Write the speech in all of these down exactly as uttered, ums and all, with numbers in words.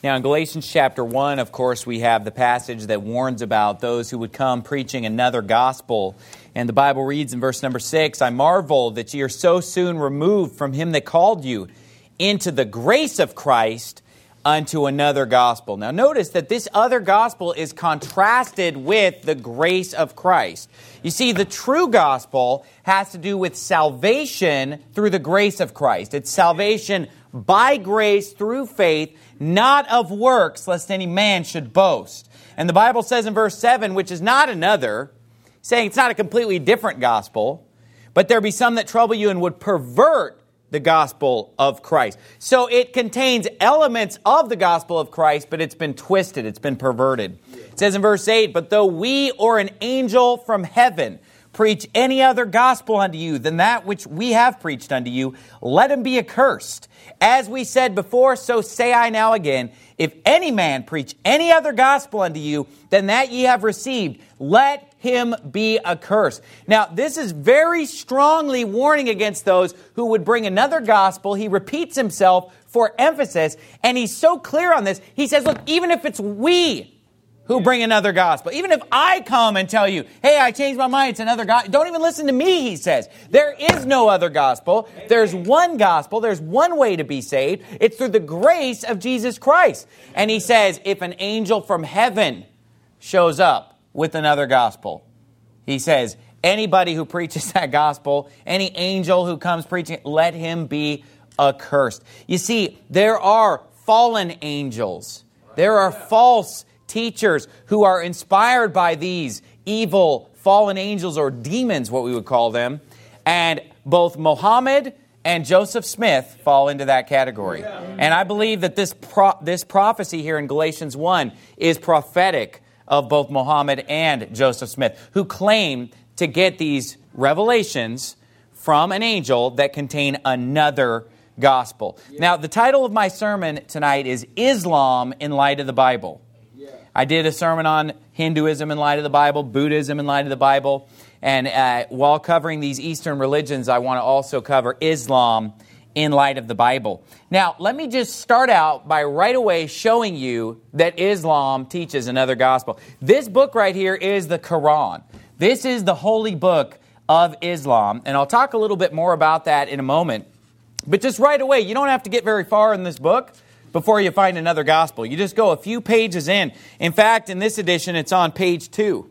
Now, in Galatians chapter one, of course, we have the passage that warns about those who would come preaching another gospel. And the Bible reads in verse number six, I marvel that ye are so soon removed from him that called you into the grace of Christ unto another gospel. Now, notice that this other gospel is contrasted with the grace of Christ. You see, the true gospel has to do with salvation through the grace of Christ. It's salvation by grace through faith, not of works, lest any man should boast. And the Bible says in verse seven, which is not another, saying it's not a completely different gospel, but there be some that trouble you and would pervert the gospel of Christ. So it contains elements of the gospel of Christ, but it's been twisted, it's been perverted. It says in verse eight, but though we or an angel from heaven preach any other gospel unto you than that which we have preached unto you, let him be accursed. As we said before, so say I now again, if any man preach any other gospel unto you than that ye have received, let him be accursed. Now, this is very strongly warning against those who would bring another gospel. He repeats himself for emphasis, and he's so clear on this. He says, look, even if it's we who bring another gospel, even if I come and tell you, hey, I changed my mind, it's another gospel, don't even listen to me, he says. There is no other gospel. There's one gospel. There's one way to be saved. It's through the grace of Jesus Christ. And he says, if an angel from heaven shows up with another gospel, he says, anybody who preaches that gospel, any angel who comes preaching it, let him be accursed. You see, there are fallen angels. There are false teachers who are inspired by these evil fallen angels, or demons, what we would call them. And both Muhammad and Joseph Smith fall into that category. And I believe that this pro- this prophecy here in Galatians one is prophetic of both Muhammad and Joseph Smith, who claim to get these revelations from an angel that contain another gospel. Now, the title of my sermon tonight is Islam in Light of the Bible. I did a sermon on Hinduism in light of the Bible, Buddhism in light of the Bible. And uh, while covering these Eastern religions, I want to also cover Islam in light of the Bible. Now, let me just start out by right away showing you that Islam teaches another gospel. This book right here is the Quran. This is the holy book of Islam. And I'll talk a little bit more about that in a moment. But just right away, you don't have to get very far in this book before you find another gospel. You just go a few pages in. In fact, in this edition, it's on page two.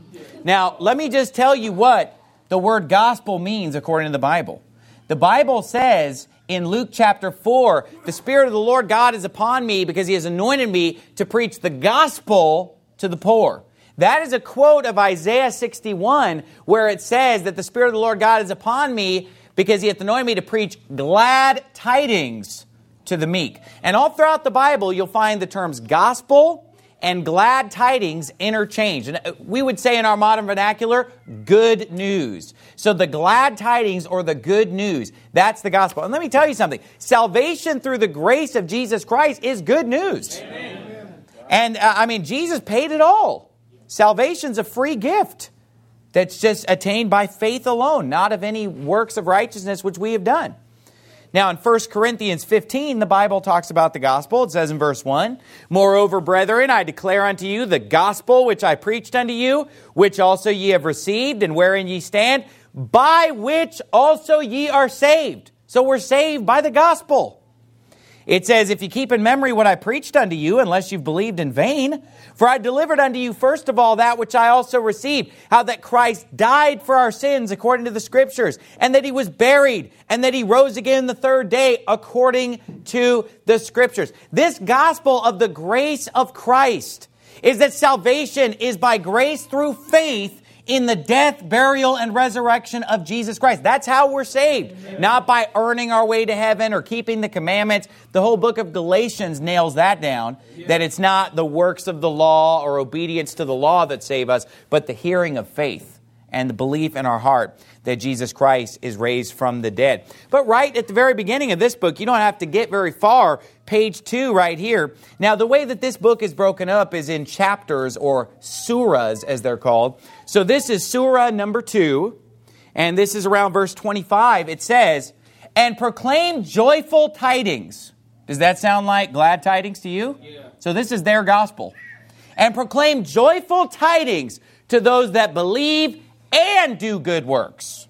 Now, let me just tell you what the word gospel means according to the Bible. The Bible says in Luke chapter four, the Spirit of the Lord God is upon me because He has anointed me to preach the gospel to the poor. That is a quote of Isaiah sixty-one, where it says that the Spirit of the Lord God is upon me because He hath anointed me to preach glad tidings to the meek. And all throughout the Bible, you'll find the terms gospel and glad tidings interchanged. And we would say in our modern vernacular, good news. So the glad tidings, or the good news, that's the gospel. And let me tell you something. Salvation through the grace of Jesus Christ is good news. Amen. And uh, I mean, Jesus paid it all. Salvation's a free gift that's just attained by faith alone, not of any works of righteousness which we have done. Now, in First Corinthians fifteen, the Bible talks about the gospel. It says in verse one, moreover, brethren, I declare unto you the gospel which I preached unto you, which also ye have received, and wherein ye stand, by which also ye are saved. So we're saved by the gospel. It says, if you keep in memory what I preached unto you, unless you've believed in vain, for I delivered unto you first of all that which I also received, how that Christ died for our sins according to the Scriptures, and that He was buried, and that He rose again the third day according to the Scriptures. This gospel of the grace of Christ is that salvation is by grace through faith in the death, burial, and resurrection of Jesus Christ. That's how we're saved. Amen. Not by earning our way to heaven or keeping the commandments. The whole book of Galatians nails that down, yeah. That it's not the works of the law or obedience to the law that save us, but the hearing of faith and the belief in our heart that Jesus Christ is raised from the dead. But right at the very beginning of this book, you don't have to get very far, page two right here. Now, the way that this book is broken up is in chapters, or surahs as they're called. So this is surah number two, and this is around verse twenty-five. It says, and proclaim joyful tidings Does that sound like glad tidings to you? Yeah. So this is their gospel. And proclaim joyful tidings to those that believe and do good works.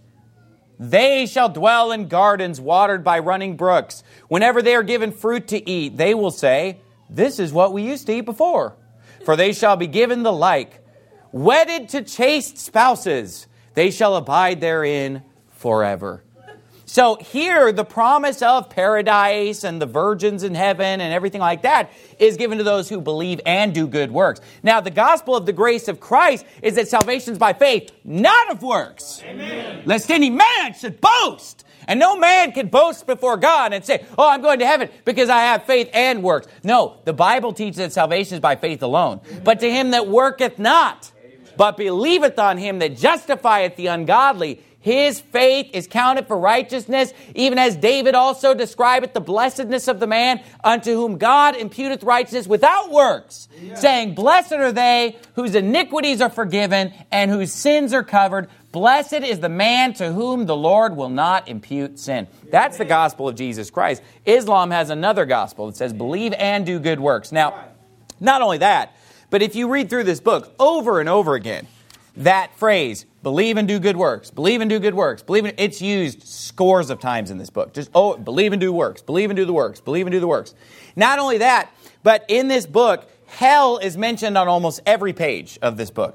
They shall dwell in gardens watered by running brooks. Whenever they are given fruit to eat, they will say, this is what we used to eat before. For they shall be given the like. Wedded to chaste spouses, they shall abide therein forever. So here, the promise of paradise and the virgins in heaven and everything like that is given to those who believe and do good works. Now, the gospel of the grace of Christ is that salvation is by faith, not of works. Amen. Lest any man should boast. And no man can boast before God and say, oh, I'm going to heaven because I have faith and works. No, the Bible teaches that salvation is by faith alone. Amen. But to him that worketh not, Amen. But believeth on him that justifieth the ungodly, his faith is counted for righteousness, even as David also describeth the blessedness of the man unto whom God imputeth righteousness without works, yeah. saying, blessed are they whose iniquities are forgiven and whose sins are covered. Blessed is the man to whom the Lord will not impute sin. That's the gospel of Jesus Christ. Islam has another gospel that says, believe and do good works. Now, not only that, but if you read through this book over and over again, that phrase, believe and do good works, believe and do good works, believe in, it's used scores of times in this book. Just, oh, believe and do works, believe and do the works, believe and do the works. Not only that, but in this book, hell is mentioned on almost every page of this book.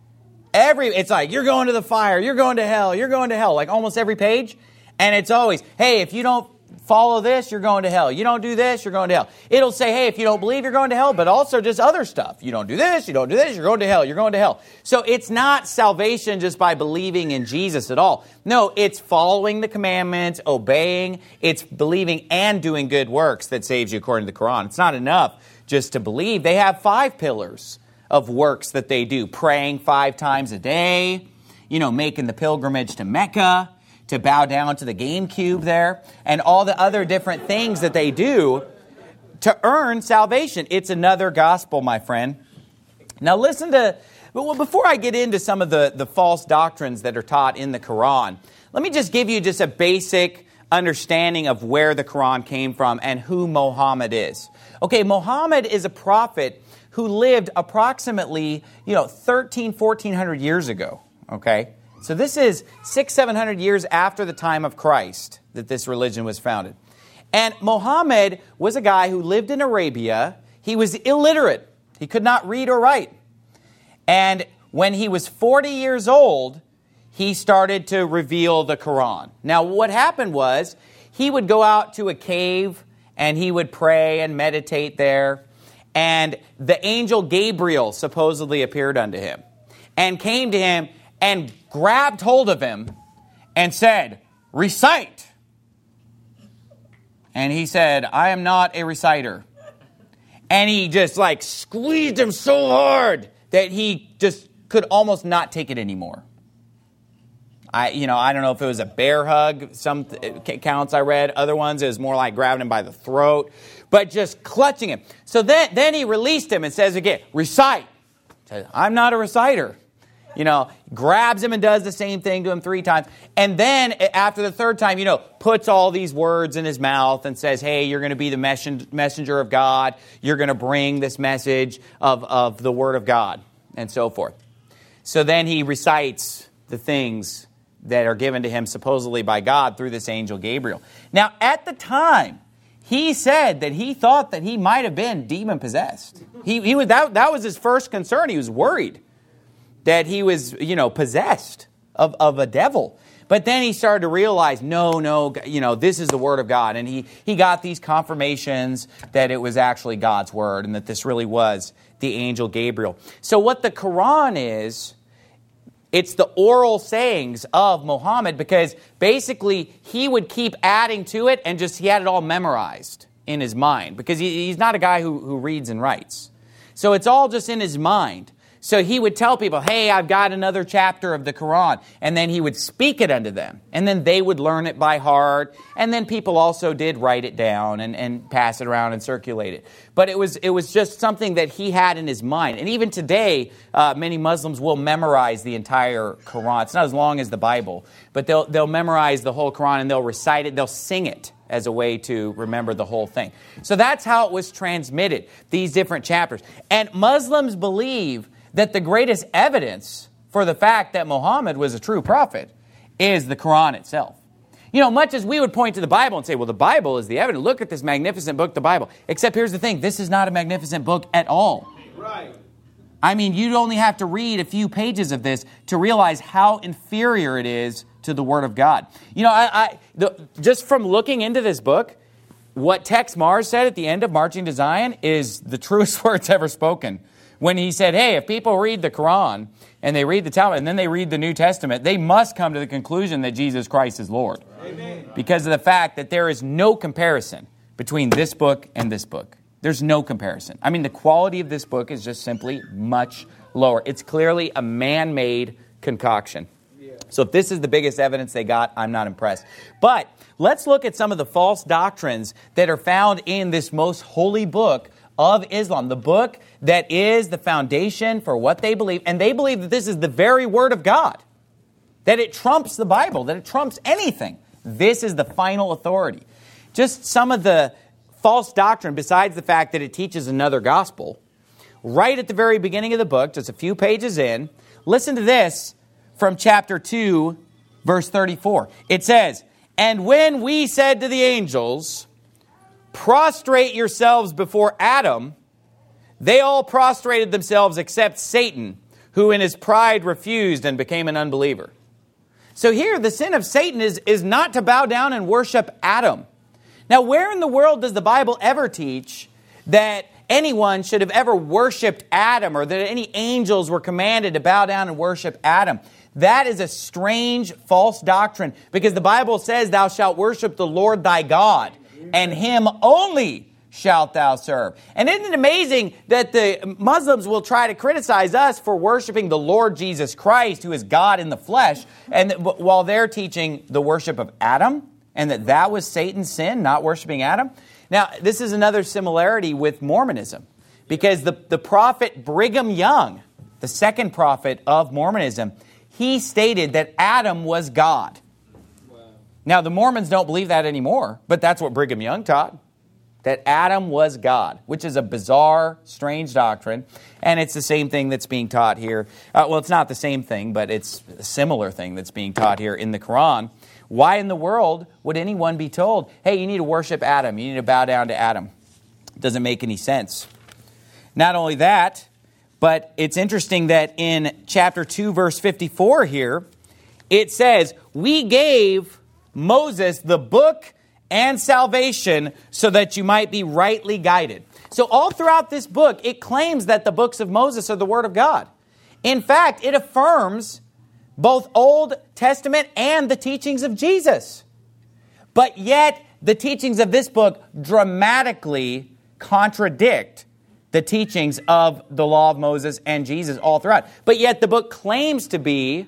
Every, it's like, you're going to the fire, you're going to hell, you're going to hell, like almost every page. And it's always, hey, if you don't follow this, you're going to hell. You don't do this, you're going to hell. It'll say, hey, if you don't believe, you're going to hell, but also just other stuff. You don't do this, you don't do this, you're going to hell, you're going to hell. So it's not salvation just by believing in Jesus at all. No, it's following the commandments, obeying, it's believing and doing good works that saves you according to the Quran. It's not enough just to believe. They have five pillars of works that they do. Praying five times a day, you know, making the pilgrimage to Mecca, to bow down to the game cube there, and all the other different things that they do to earn salvation. It's another gospel, my friend. Now listen to, well, before I get into some of the, the false doctrines that are taught in the Quran, let me just give you just a basic understanding of where the Quran came from and who Muhammad is. Okay, Muhammad is a prophet who lived approximately, you know, thirteen, fourteen hundred years ago, okay? So this is six, seven hundred years after the time of Christ that this religion was founded. And Muhammad was a guy who lived in Arabia. He was illiterate. He could not read or write. And when he was forty years old, he started to reveal the Quran. Now, what happened was he would go out to a cave and he would pray and meditate there. And the angel Gabriel supposedly appeared unto him and came to him and grabbed hold of him and said, recite. And he said, I am not a reciter. And he just like squeezed him so hard that he just could almost not take it anymore. I, you know, I don't know if it was a bear hug, some accounts I read. Other ones, it was more like grabbing him by the throat, but just clutching him. So then, then he released him and says again, recite. Says, I'm not a reciter. You know, grabs him and does the same thing to him three times. And then after the third time, you know, puts all these words in his mouth and says, hey, you're going to be the messenger of God. You're going to bring this message of, of the word of God and so forth. So then he recites the things that are given to him supposedly by God through this angel Gabriel. Now, at the time, he said that he thought that he might have been demon-possessed. He, he was that, that was his first concern. He was worried that he was, you know, possessed of, of a devil. But then he started to realize, no, no, you know, this is the word of God. And he, he got these confirmations that it was actually God's word and that this really was the angel Gabriel. So what the Quran is, it's the oral sayings of Muhammad, because basically he would keep adding to it and just he had it all memorized in his mind, because he, he's not a guy who, who reads and writes. So it's all just in his mind. So he would tell people, hey, I've got another chapter of the Quran. And then he would speak it unto them. And then they would learn it by heart. And then people also did write it down and, and pass it around and circulate it. But it was it was just something that he had in his mind. And even today, uh, many Muslims will memorize the entire Quran. It's not as long as the Bible. But they'll, they'll memorize the whole Quran and they'll recite it. They'll sing it as a way to remember the whole thing. So that's how it was transmitted, these different chapters. And Muslims believe that the greatest evidence for the fact that Muhammad was a true prophet is the Quran itself. You know, much as we would point to the Bible and say, well, the Bible is the evidence. Look at this magnificent book, the Bible. Except here's the thing. This is not a magnificent book at all. Right. I mean, you'd only have to read a few pages of this to realize how inferior it is to the Word of God. You know, I, I the, just from looking into this book, what Tex Mars said at the end of Marching to Zion is the truest words ever spoken. When he said, hey, if people read the Quran and they read the Talmud and then they read the New Testament, they must come to the conclusion that Jesus Christ is Lord. Amen. Because of the fact that there is no comparison between this book and this book. There's no comparison. I mean, the quality of this book is just simply much lower. It's clearly a man-made concoction. Yeah. So if this is the biggest evidence they got, I'm not impressed. But let's look at some of the false doctrines that are found in this most holy book of Islam, the book that is the foundation for what they believe. And they believe that this is the very Word of God, that it trumps the Bible, that it trumps anything. This is the final authority. Just some of the false doctrine, besides the fact that it teaches another gospel, right at the very beginning of the book, just a few pages in, listen to this from chapter two, verse thirty-four. It says, "And when we said to the angels, 'Prostrate yourselves before Adam,' they all prostrated themselves except Satan, who in his pride refused and became an unbeliever." So here, the sin of Satan is, is not to bow down and worship Adam. Now, where in the world does the Bible ever teach that anyone should have ever worshipped Adam, or that any angels were commanded to bow down and worship Adam? That is a strange, false doctrine, because the Bible says, "Thou shalt worship the Lord thy God, and Him only shalt thou serve." And isn't it amazing that the Muslims will try to criticize us for worshiping the Lord Jesus Christ, who is God in the flesh, and that, while they're teaching the worship of Adam, and that that was Satan's sin, not worshiping Adam? Now, this is another similarity with Mormonism, because the, the prophet Brigham Young, the second prophet of Mormonism, he stated that Adam was God. Wow. Now, the Mormons don't believe that anymore, but that's what Brigham Young taught, that Adam was God, which is a bizarre, strange doctrine, and it's the same thing that's being taught here. Uh, well, it's not the same thing, but it's a similar thing that's being taught here in the Quran. Why in the world would anyone be told, hey, you need to worship Adam, you need to bow down to Adam? It doesn't make any sense. Not only that, but it's interesting that in chapter two, verse fifty-four here, it says, "We gave Moses the book and salvation so that you might be rightly guided." So all throughout this book, it claims that the books of Moses are the Word of God. In fact, it affirms both Old Testament and the teachings of Jesus. But yet, the teachings of this book dramatically contradict the teachings of the law of Moses and Jesus all throughout. But yet, the book claims to be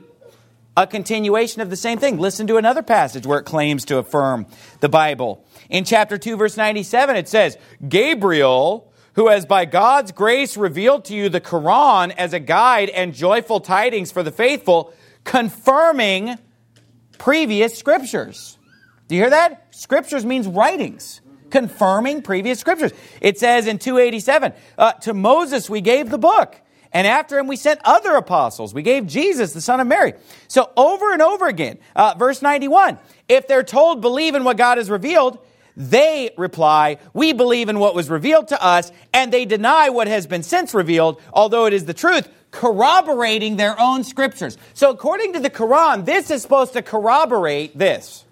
a continuation of the same thing. Listen to another passage where it claims to affirm the Bible. In chapter two, verse ninety-seven, it says, "Gabriel, who has by God's grace revealed to you the Quran as a guide and joyful tidings for the faithful, confirming previous scriptures." Do you hear that? Scriptures means writings. Confirming previous scriptures. It says in two eighty-seven, uh, "To Moses we gave the book, and after him we sent other apostles. We gave Jesus, the son of Mary." So over and over again, uh, verse ninety-one, if they're told believe in what God has revealed, they reply, "We believe in what was revealed to us," and they deny what has been since revealed, although it is the truth, corroborating their own scriptures. So according to the Quran, this is supposed to corroborate this.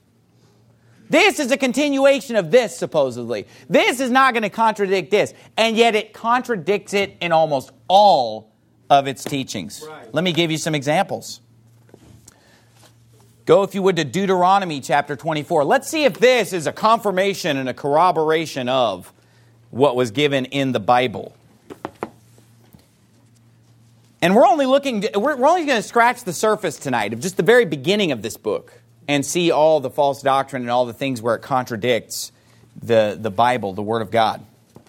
This is a continuation of this, supposedly. This is not going to contradict this, and yet it contradicts it in almost all of its teachings. Right. Let me give you some examples. Go, if you would, to Deuteronomy chapter twenty-four. Let's see if this is a confirmation and a corroboration of what was given in the Bible. And we're only looking, we're, we're only going to scratch the surface tonight of just the very beginning of this book and see all the false doctrine and all the things where it contradicts the, the Bible, the Word of God.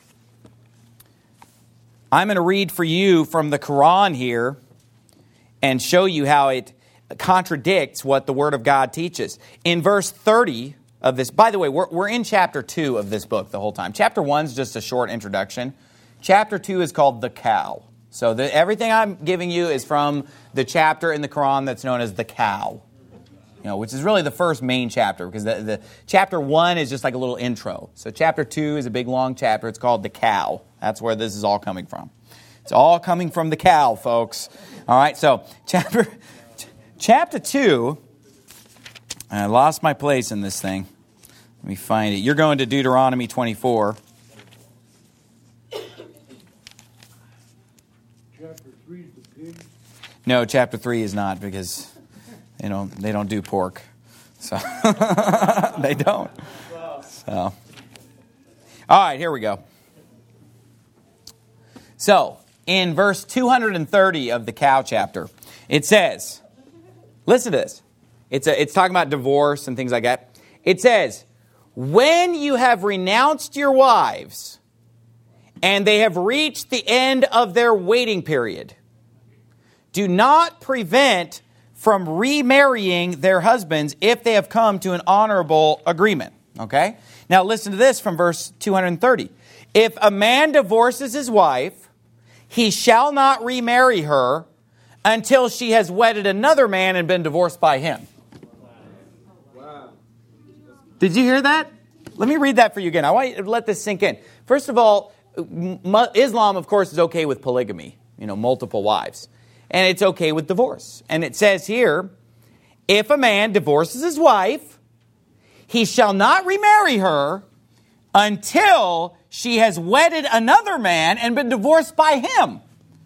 I'm going to read for you from the Quran here and show you how it contradicts what the Word of God teaches. In verse thirty of this. By the way, we're, we're in chapter two of this book the whole time. Chapter one is just a short introduction. Chapter two is called the cow. So the, everything I'm giving you is from the chapter in the Quran that's known as the cow. You know, which is really the first main chapter, because the, the chapter one is just like a little intro. So chapter two is a big long chapter. It's called the cow. That's where this is all coming from. It's all coming from the cow, folks. All right, so chapter chapter two. I lost my place in this thing. Let me find it. You're going to Deuteronomy twenty-four. Chapter three is the pig. No, chapter three is not, because you know they don't do pork. So they don't. So all right, here we go. So in verse two hundred thirty of the cow chapter, it says, listen to this. It's a, it's talking about divorce and things like that. It says, when you have renounced your wives and they have reached the end of their waiting period, do not prevent from remarrying their husbands if they have come to an honorable agreement. Okay? Now listen to this from verse two hundred thirty. If a man divorces his wife, he shall not remarry her until she has wedded another man and been divorced by him. Wow. Did you hear that? Let me read that for you again. I want you to let this sink in. First of all, Islam, of course, is okay with polygamy, you know, multiple wives. And it's okay with divorce. And it says here, if a man divorces his wife, he shall not remarry her until she has wedded another man and been divorced by him.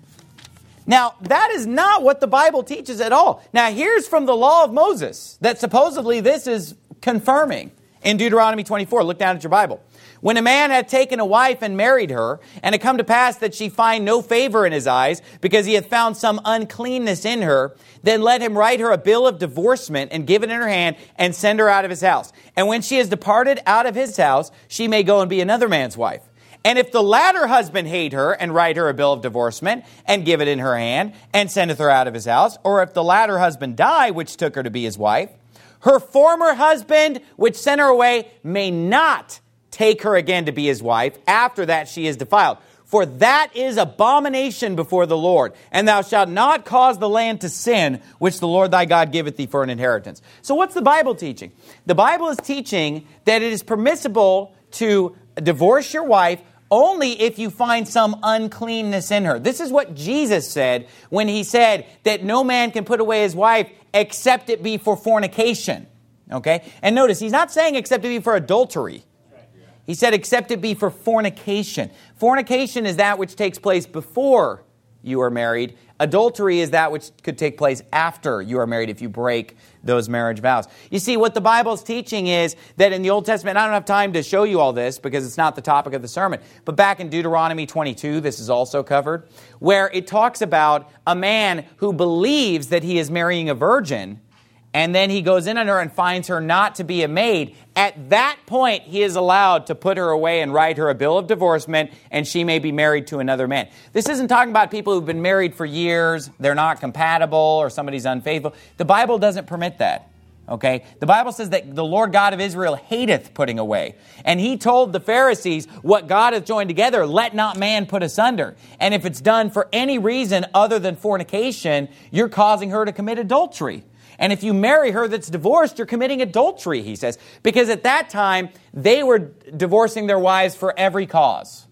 Now, that is not what the Bible teaches at all. Now, here's from the law of Moses that supposedly this is confirming in Deuteronomy twenty-four. Look down at your Bible. When a man had taken a wife and married her, and it come to pass that she find no favor in his eyes, because he hath found some uncleanness in her, then let him write her a bill of divorcement and give it in her hand and send her out of his house. And when she has departed out of his house, she may go and be another man's wife. And if the latter husband hate her and write her a bill of divorcement and give it in her hand and sendeth her out of his house, or if the latter husband die, which took her to be his wife, her former husband, which sent her away, may not take her again to be his wife. After that she is defiled. For that is abomination before the Lord. And thou shalt not cause the land to sin, which the Lord thy God giveth thee for an inheritance. So what's the Bible teaching? The Bible is teaching that it is permissible to divorce your wife only if you find some uncleanness in her. This is what Jesus said when he said that no man can put away his wife except it be for fornication. Okay? And notice, he's not saying except it be for adultery. He said, except it be for fornication. Fornication is that which takes place before you are married. Adultery is that which could take place after you are married if you break those marriage vows. You see, what the Bible's teaching is that in the Old Testament, I don't have time to show you all this because it's not the topic of the sermon, but back in Deuteronomy twenty-two, this is also covered, where it talks about a man who believes that he is marrying a virgin, and then he goes in on her and finds her not to be a maid. At that point, he is allowed to put her away and write her a bill of divorcement, and she may be married to another man. This isn't talking about people who've been married for years, they're not compatible, or somebody's unfaithful. The Bible doesn't permit that. Okay? The Bible says that the Lord God of Israel hateth putting away. And he told the Pharisees, what God hath joined together, let not man put asunder. And if it's done for any reason other than fornication, you're causing her to commit adultery. And if you marry her that's divorced, you're committing adultery, he says. Because at that time, they were divorcing their wives for every cause.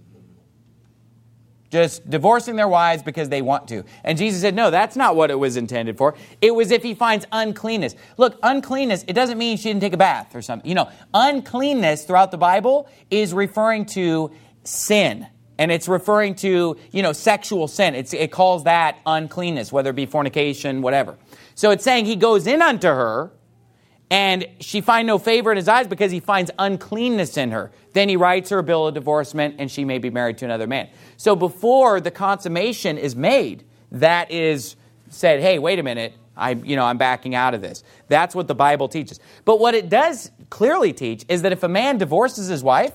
Just divorcing their wives because they want to. And Jesus said, no, that's not what it was intended for. It was if he finds uncleanness. Look, uncleanness, it doesn't mean she didn't take a bath or something. You know, uncleanness throughout the Bible is referring to sin. And it's referring to, you know, sexual sin. It's, it calls that uncleanness, whether it be fornication, whatever. So it's saying he goes in unto her, and she find no favor in his eyes because he finds uncleanness in her. Then he writes her a bill of divorcement, and she may be married to another man. So before the consummation is made, that is said, hey, wait a minute, I, you know, I'm backing out of this. That's what the Bible teaches. But what it does clearly teach is that if a man divorces his wife,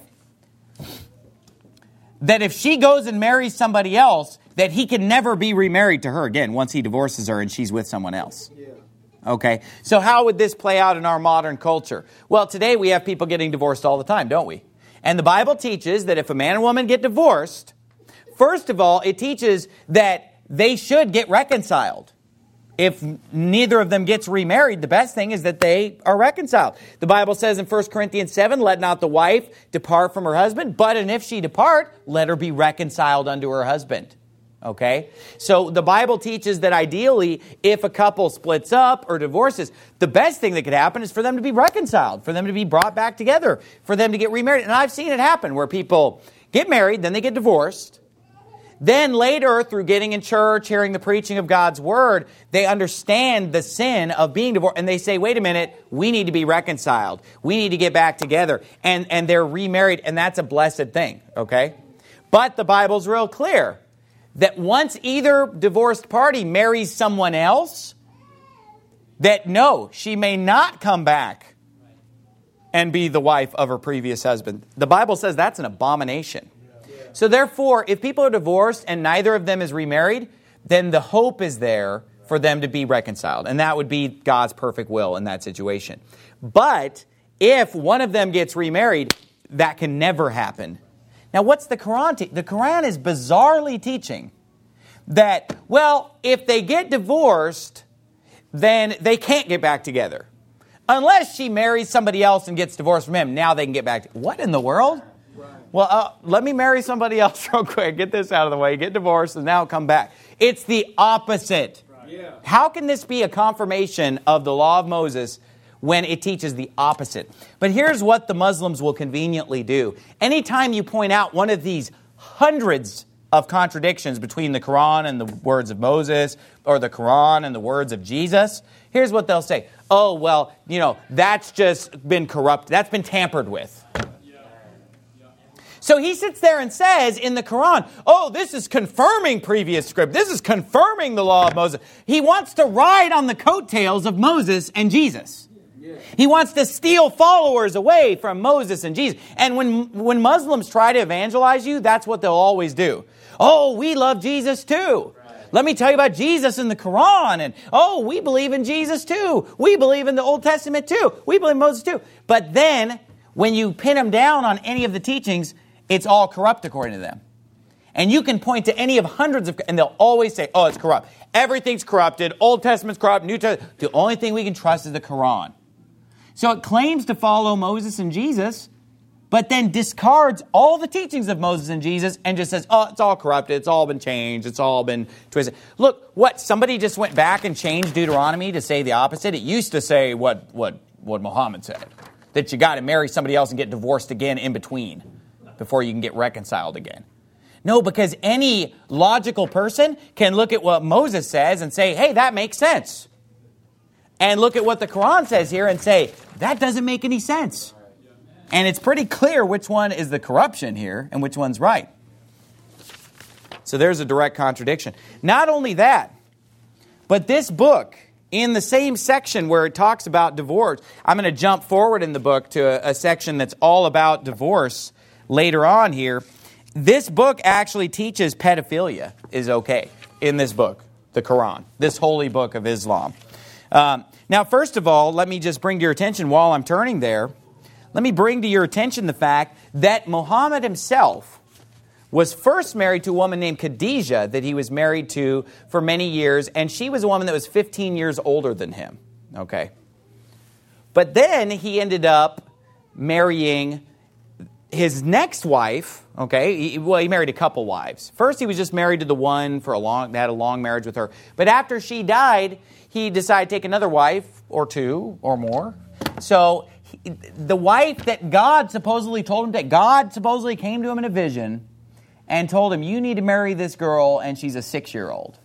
that if she goes and marries somebody else, that he can never be remarried to her again once he divorces her and she's with someone else. Yeah. Okay, so how would this play out in our modern culture? Well, today we have people getting divorced all the time, don't we? And the Bible teaches that if a man and woman get divorced, first of all, it teaches that they should get reconciled. If neither of them gets remarried, the best thing is that they are reconciled. The Bible says in First Corinthians seven, let not the wife depart from her husband, but and if she depart, let her be reconciled unto her husband. Okay? So the Bible teaches that ideally, if a couple splits up or divorces, the best thing that could happen is for them to be reconciled, for them to be brought back together, for them to get remarried. And I've seen it happen where people get married, then they get divorced. Then later, through getting in church, hearing the preaching of God's Word, they understand the sin of being divorced. And they say, wait a minute, we need to be reconciled. We need to get back together. And, and they're remarried, and that's a blessed thing, okay? But the Bible's real clear that once either divorced party marries someone else, that no, she may not come back and be the wife of her previous husband. The Bible says that's an abomination. So therefore, if people are divorced and neither of them is remarried, then the hope is there for them to be reconciled. And that would be God's perfect will in that situation. But if one of them gets remarried, that can never happen. Now, what's the Quran? Te- the Quran is bizarrely teaching that, well, if they get divorced, then they can't get back together. Unless she marries somebody else and gets divorced from him, now they can get back together. What in the world? Well, uh, let me marry somebody else real quick. Get this out of the way. Get divorced and now come back. It's the opposite. Yeah. How can this be a confirmation of the law of Moses when it teaches the opposite? But here's what the Muslims will conveniently do. Anytime you point out one of these hundreds of contradictions between the Quran and the words of Moses, or the Quran and the words of Jesus, here's what they'll say. Oh, well, you know, that's just been corrupted. That's been tampered with. So he sits there and says in the Quran, oh, this is confirming previous script. This is confirming the law of Moses. He wants to ride on the coattails of Moses and Jesus. He wants to steal followers away from Moses and Jesus. And when, when Muslims try to evangelize you, that's what they'll always do. Oh, we love Jesus too. Let me tell you about Jesus in the Quran. And, oh, we believe in Jesus too. We believe in the Old Testament too. We believe in Moses too. But then, when you pin them down on any of the teachings, it's all corrupt according to them. And you can point to any of hundreds of, and they'll always say, oh, it's corrupt. Everything's corrupted. Old Testament's corrupt. New Testament. The only thing we can trust is the Quran. So it claims to follow Moses and Jesus, but then discards all the teachings of Moses and Jesus and just says, oh, it's all corrupted. It's all been changed. It's all been twisted. Look, what? Somebody just went back and changed Deuteronomy to say the opposite? It used to say what, what, what Muhammad said, that you got to marry somebody else and get divorced again in between before you can get reconciled again. No, because any logical person can look at what Moses says and say, hey, that makes sense. And look at what the Quran says here and say, that doesn't make any sense. And it's pretty clear which one is the corruption here and which one's right. So there's a direct contradiction. Not only that, but this book, in the same section where it talks about divorce, I'm going to jump forward in the book to a, a section that's all about divorce later on here. This book actually teaches pedophilia is okay in this book, the Quran, this holy book of Islam. Um, now, first of all, let me just bring to your attention while I'm turning there, let me bring to your attention the fact that Muhammad himself was first married to a woman named Khadijah that he was married to for many years, and she was a woman that was fifteen years older than him. Okay. But then he ended up marrying his next wife, okay, he, well, he married a couple wives. First, he was just married to the one for a long, had a long marriage with her. But after she died, he decided to take another wife or two or more. So he, the wife that God supposedly told him, that God supposedly came to him in a vision and told him, you need to marry this girl, and she's a six-year-old.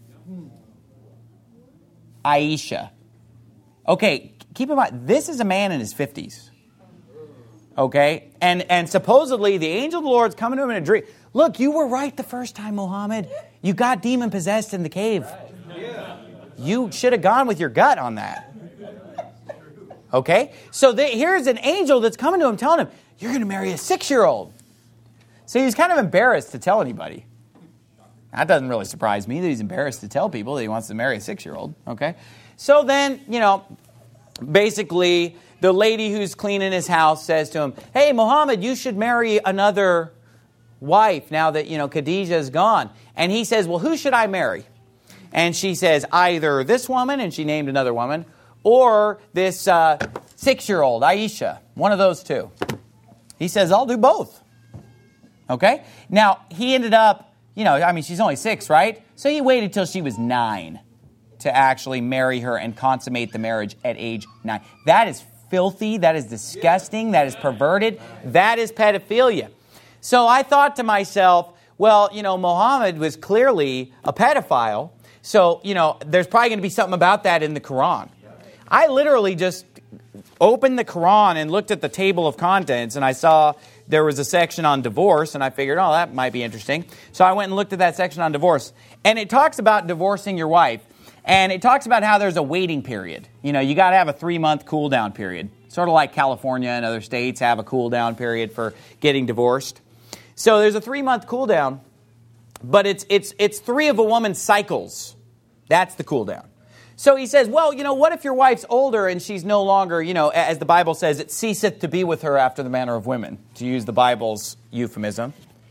Aisha. Okay, keep in mind, this is a man in his fifties. Okay, and and supposedly the angel of the Lord's coming to him in a dream. Look, you were right the first time, Muhammad. You got demon possessed in the cave. You should have gone with your gut on that. Okay, so the, here's an angel that's coming to him telling him, you're going to marry a six-year-old. So he's kind of embarrassed to tell anybody. That doesn't really surprise me that he's embarrassed to tell people that he wants to marry a six-year-old. Okay, So then, you know, basically the lady who's cleaning his house says to him, hey, Muhammad, you should marry another wife now that, you know, Khadijah is gone. And he says, well, who should I marry? And she says, either this woman, and she named another woman, or this uh, six-year-old, Aisha, one of those two. He says, I'll do both. Okay? Now, he ended up, you know, I mean, she's only six, right? So he waited till she was nine to actually marry her and consummate the marriage at age nine. That is filthy. That is disgusting. That is perverted. That is pedophilia. So I thought to myself, well, you know, Muhammad was clearly a pedophile. So, you know, there's probably going to be something about that in the Quran. I literally just opened the Quran and looked at the table of contents, and I saw there was a section on divorce, and I figured, oh, that might be interesting. So I went and looked at that section on divorce. And it talks about divorcing your wife, and it talks about how there's a waiting period. You know, you got to have a three-month cool-down period, sort of like California and other states have a cool-down period for getting divorced. So there's a three-month cool-down, but it's it's it's three of a woman's cycles. That's the cool-down. So he says, well, you know, what if your wife's older and she's no longer, you know, as the Bible says, it ceaseth to be with her after the manner of women, to use the Bible's euphemism.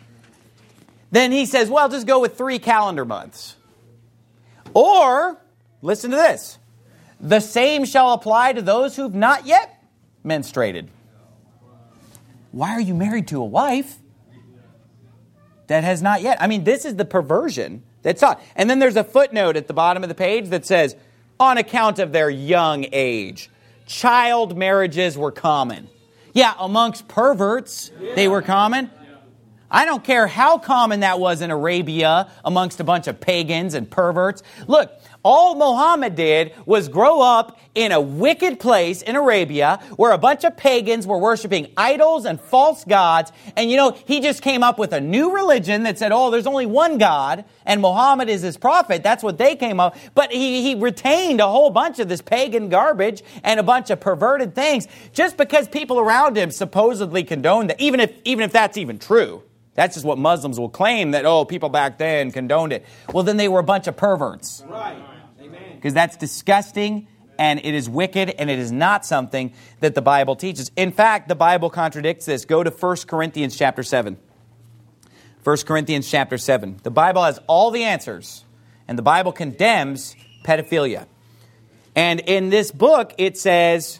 Then he says, well, just go with three calendar months. Or, listen to this, the same shall apply to those who've not yet menstruated. Why are you married to a wife that has not yet? I mean, this is the perversion that's taught. And then there's a footnote at the bottom of the page that says, on account of their young age, child marriages were common. Yeah, amongst perverts, they were common. I don't care how common that was in Arabia amongst a bunch of pagans and perverts. Look, all Muhammad did was grow up in a wicked place in Arabia where a bunch of pagans were worshiping idols and false gods. And, you know, he just came up with a new religion that said, oh, there's only one God and Muhammad is his prophet. That's what they came up. But he, he retained a whole bunch of this pagan garbage and a bunch of perverted things just because people around him supposedly condoned that, even if, even if that's even true. That's just what Muslims will claim, that, oh, people back then condoned it. Well, then they were a bunch of perverts. Right. Amen. Because that's disgusting, and it is wicked, and it is not something that the Bible teaches. In fact, the Bible contradicts this. Go to First Corinthians chapter seven. First Corinthians chapter seven. The Bible has all the answers, and the Bible condemns pedophilia. And in this book, it says,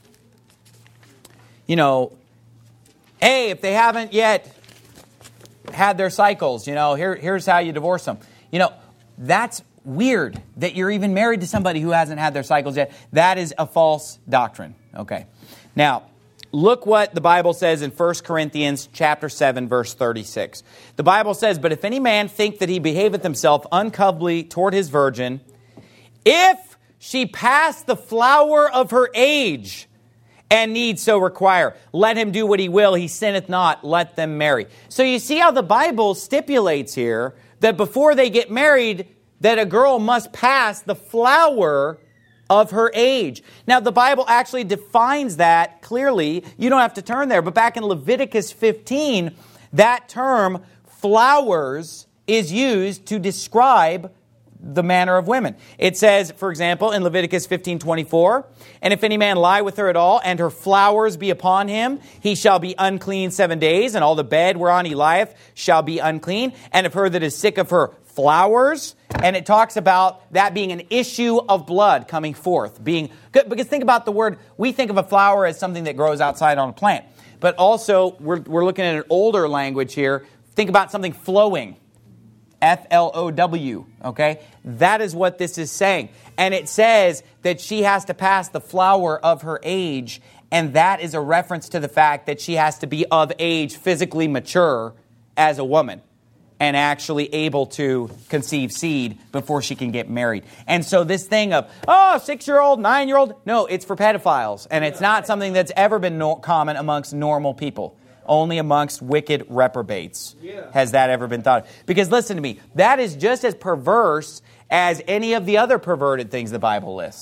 you know, hey, if they haven't yet had their cycles, you know, here, here's how you divorce them. You know, that's weird that you're even married to somebody who hasn't had their cycles yet. That is a false doctrine. Okay. Now, look what the Bible says in First Corinthians chapter seven, verse thirty-six. The Bible says, but if any man think that he behaveth himself uncoverly toward his virgin, if she pass the flower of her age, and need so require, let him do what he will, he sinneth not, let them marry. So you see how the Bible stipulates here that before they get married, that a girl must pass the flower of her age. Now, the Bible actually defines that clearly. You don't have to turn there, but back in Leviticus fifteen, that term, flowers, is used to describe the manner of women. It says, for example, in Leviticus fifteen twenty-four, and if any man lie with her at all, and her flowers be upon him, he shall be unclean seven days, and all the bed whereon he lieth shall be unclean. And of her that is sick of her flowers, and it talks about that being an issue of blood coming forth. Being good, because think about the word, we think of a flower as something that grows outside on a plant. But also, we're, we're looking at an older language here. Think about something flowing. F L O W, okay? That is what this is saying. And it says that she has to pass the flower of her age, and that is a reference to the fact that she has to be of age, physically mature as a woman, and actually able to conceive seed before she can get married. And so this thing of, oh, six-year-old, nine-year-old, no, it's for pedophiles. And it's not something that's ever been no- common amongst normal people. Only amongst wicked reprobates has that ever been thought. Because listen to me, that is just as perverse as any of the other perverted things the Bible lists.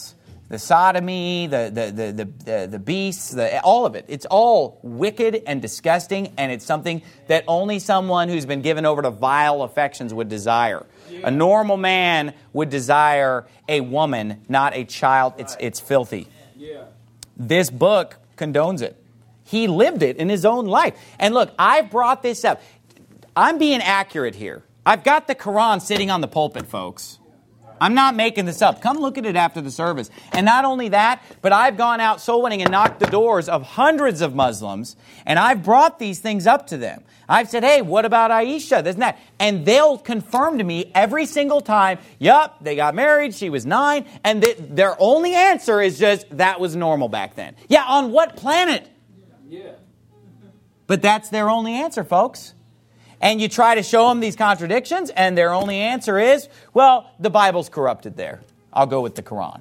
the sodomy, the, the, the, the, the, the beasts, the, all of it. It's all wicked and disgusting, and it's something that only someone who's been given over to vile affections would desire. A normal man would desire a woman, not a child. It's, it's filthy. This book condones it. He lived it in his own life. And look, I've brought this up. I'm being accurate here. I've got the Quran sitting on the pulpit, folks. I'm not making this up. Come look at it after the service. And not only that, but I've gone out soul winning and knocked the doors of hundreds of Muslims, and I've brought these things up to them. I've said, hey, what about Aisha? This and that. And they'll confirm to me every single time, yup, they got married, she was nine, and th- their only answer is just, that was normal back then. Yeah, on what planet? Yeah. But that's their only answer, folks. And you try to show them these contradictions, and their only answer is, well, the Bible's corrupted there. I'll go with the Quran.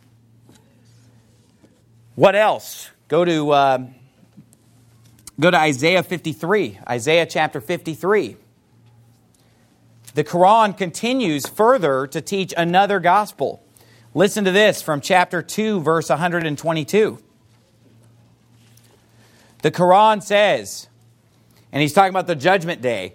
What else? Go to uh, go to Isaiah fifty-three. Isaiah chapter fifty-three. The Quran continues further to teach another gospel. Listen to this from chapter two, verse one hundred twenty-two. The Quran says, and he's talking about the judgment day,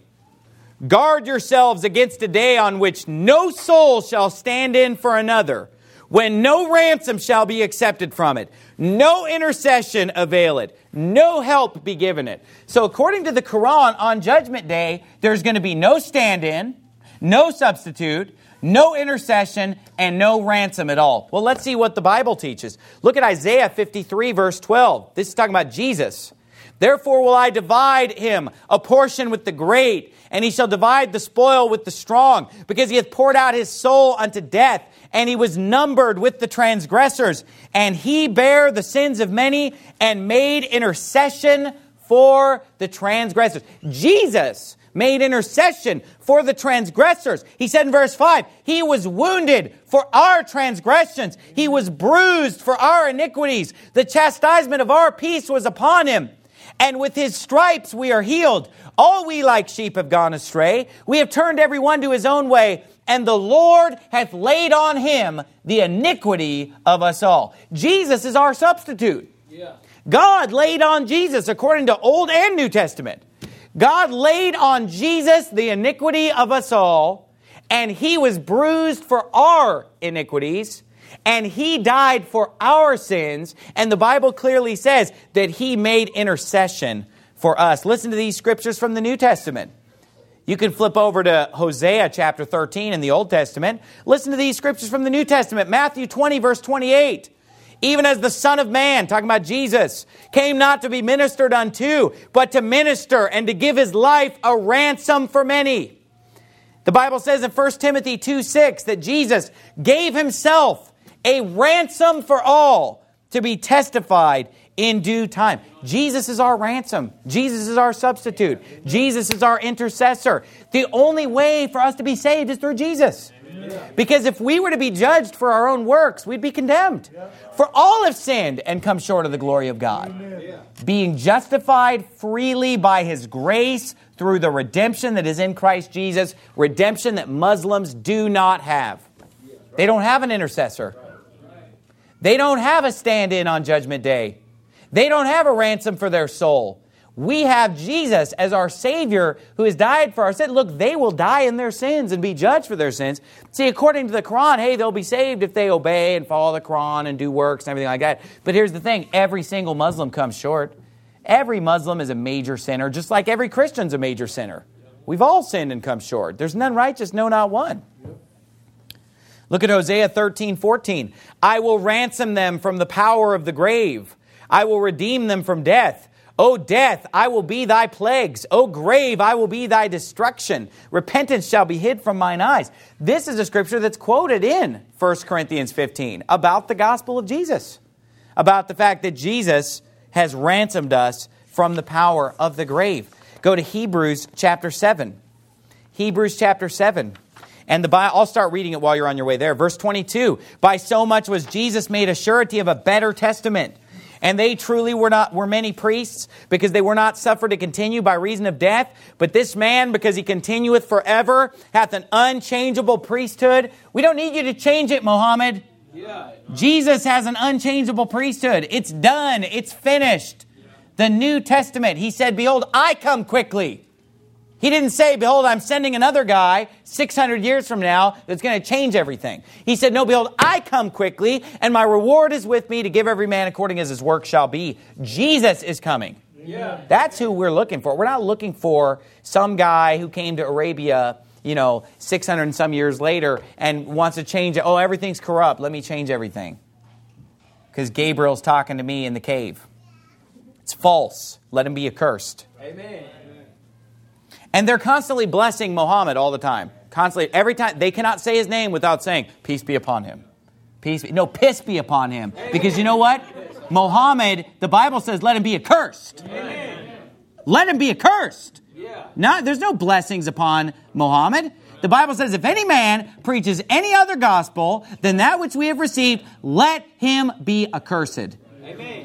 guard yourselves against a day on which no soul shall stand in for another, when no ransom shall be accepted from it, no intercession avail it, no help be given it. So according to the Quran, on judgment day, there's going to be no stand-in, no substitute, no intercession, and no ransom at all. Well, let's see what the Bible teaches. Look at Isaiah fifty-three, verse twelve. This is talking about Jesus. Therefore will I divide him a portion with the great, and he shall divide the spoil with the strong, because he hath poured out his soul unto death, and he was numbered with the transgressors. And he bare the sins of many, and made intercession for the transgressors. Jesus made intercession for the transgressors. He said in verse five, he was wounded for our transgressions. He was bruised for our iniquities. The chastisement of our peace was upon him. And with his stripes we are healed. All we like sheep have gone astray. We have turned every one to his own way. And the Lord hath laid on him the iniquity of us all. Jesus is our substitute. Yeah. God laid on Jesus, according to Old and New Testament. God laid on Jesus the iniquity of us all. And he was bruised for our iniquities. And he died for our sins. And the Bible clearly says that he made intercession for us. Listen to these scriptures from the New Testament. You can flip over to Hosea chapter thirteen in the Old Testament. Listen to these scriptures from the New Testament. Matthew twenty, verse twenty-eight. Even as the Son of Man, talking about Jesus, came not to be ministered unto, but to minister and to give his life a ransom for many. The Bible says in First Timothy two six that Jesus gave himself a ransom for all to be testified in due time. Jesus is our ransom. Jesus is our substitute. Jesus is our intercessor. The only way for us to be saved is through Jesus. Because if we were to be judged for our own works, we'd be condemned. For all have sinned and come short of the glory of God. Being justified freely by his grace through the redemption that is in Christ Jesus, redemption that Muslims do not have. They don't have an intercessor. They don't have a stand-in on Judgment Day. They don't have a ransom for their soul. We have Jesus as our Savior who has died for our sins. Look, they will die in their sins and be judged for their sins. See, according to the Quran, hey, they'll be saved if they obey and follow the Quran and do works and everything like that. But here's the thing. Every single Muslim comes short. Every Muslim is a major sinner, just like every Christian's a major sinner. We've all sinned and come short. There's none righteous, no, not one. Look at Hosea thirteen fourteen. I will ransom them from the power of the grave. I will redeem them from death. O death, I will be thy plagues. O grave, I will be thy destruction. Repentance shall be hid from mine eyes. This is a scripture that's quoted in First Corinthians fifteen about the gospel of Jesus. About the fact that Jesus has ransomed us from the power of the grave. Go to Hebrews chapter seven. Hebrews chapter seven. And the Bible, I'll start reading it while you're on your way there. Verse twenty-two. By so much was Jesus made a surety of a better testament. And they truly were not were many priests, because they were not suffered to continue by reason of death. But this man, because he continueth forever, hath an unchangeable priesthood. We don't need you to change it, Muhammad. Yeah. Jesus has an unchangeable priesthood. It's done. It's finished. The New Testament, he said, behold, I come quickly. He didn't say, behold, I'm sending another guy six hundred years from now that's going to change everything. He said, no, behold, I come quickly, and my reward is with me to give every man according as his work shall be. Jesus is coming. Yeah. That's who we're looking for. We're not looking for some guy who came to Arabia, you know, six hundred and some years later and wants to change it. Oh, everything's corrupt. Let me change everything. Because Gabriel's talking to me in the cave. It's false. Let him be accursed. Amen. And they're constantly blessing Muhammad all the time. Constantly. Every time. They cannot say his name without saying, peace be upon him. Peace be, no, piss be upon him. Because you know what? Muhammad, the Bible says, let him be accursed. Amen. Let him be accursed. Yeah. Not, there's no blessings upon Muhammad. The Bible says, if any man preaches any other gospel than that which we have received, let him be accursed. Amen.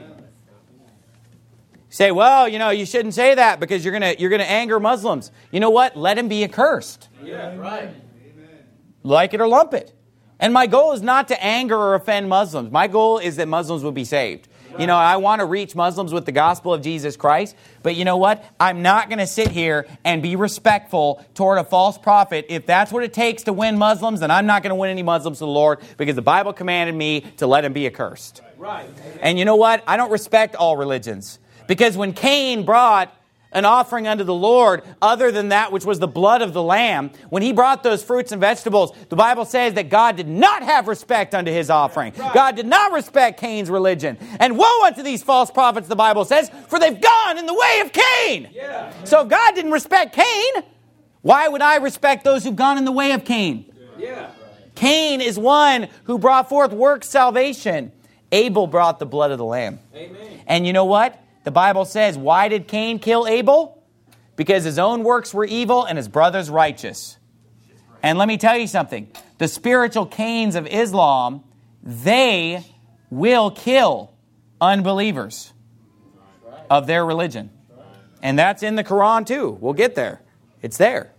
Say, well, you know, you shouldn't say that because you're gonna you're gonna anger Muslims. You know what? Let him be accursed. Yeah, right. Like it or lump it. And my goal is not to anger or offend Muslims. My goal is that Muslims will be saved. You know, I want to reach Muslims with the gospel of Jesus Christ. But you know what? I'm not going to sit here and be respectful toward a false prophet. If that's what it takes to win Muslims, then I'm not going to win any Muslims to the Lord because the Bible commanded me to let him be accursed. Right. And you know what? I don't respect all religions. Because when Cain brought an offering unto the Lord other than that which was the blood of the lamb, when he brought those fruits and vegetables, the Bible says that God did not have respect unto his offering. Right. God did not respect Cain's religion. And woe unto these false prophets, the Bible says, for they've gone in the way of Cain. Yeah. So if God didn't respect Cain, why would I respect those who've gone in the way of Cain? Yeah. Cain is one who brought forth works salvation. Abel brought the blood of the lamb. Amen. And you know what? The Bible says, why did Cain kill Abel? Because his own works were evil and his brother's righteous. And let me tell you something. The spiritual Cains of Islam, they will kill unbelievers of their religion. And that's in the Quran too. We'll get there. It's there.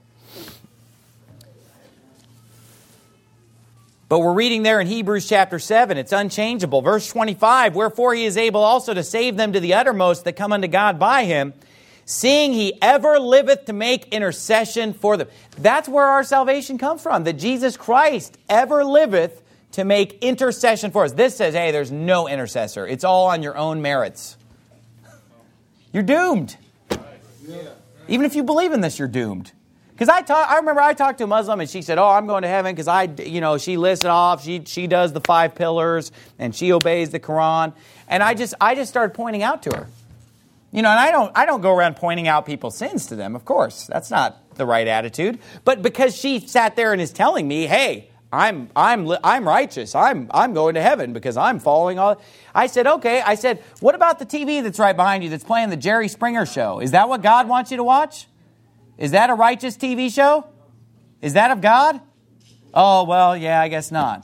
But we're reading there in Hebrews chapter seven. It's unchangeable. Verse twenty-five, wherefore he is able also to save them to the uttermost that come unto God by him, seeing he ever liveth to make intercession for them. That's where our salvation comes from, that Jesus Christ ever liveth to make intercession for us. This says, hey, there's no intercessor. It's all on your own merits. You're doomed. Even if you believe in this, you're doomed. Because I talk, I remember I talked to a Muslim and she said, oh, I'm going to heaven because I, you know, she lists it off. She she does the five pillars and she obeys the Quran. And I just I just started pointing out to her. You know, and I don't I don't go around pointing out people's sins to them, of course. That's not the right attitude. But because she sat there and is telling me, hey, I'm I'm I'm righteous. I'm I'm going to heaven because I'm following all. I said, okay. I said, what about the T V that's right behind you that's playing the Jerry Springer show? Is that what God wants you to watch? Is that a righteous T V show? Is that of God? Oh, well, yeah, I guess not.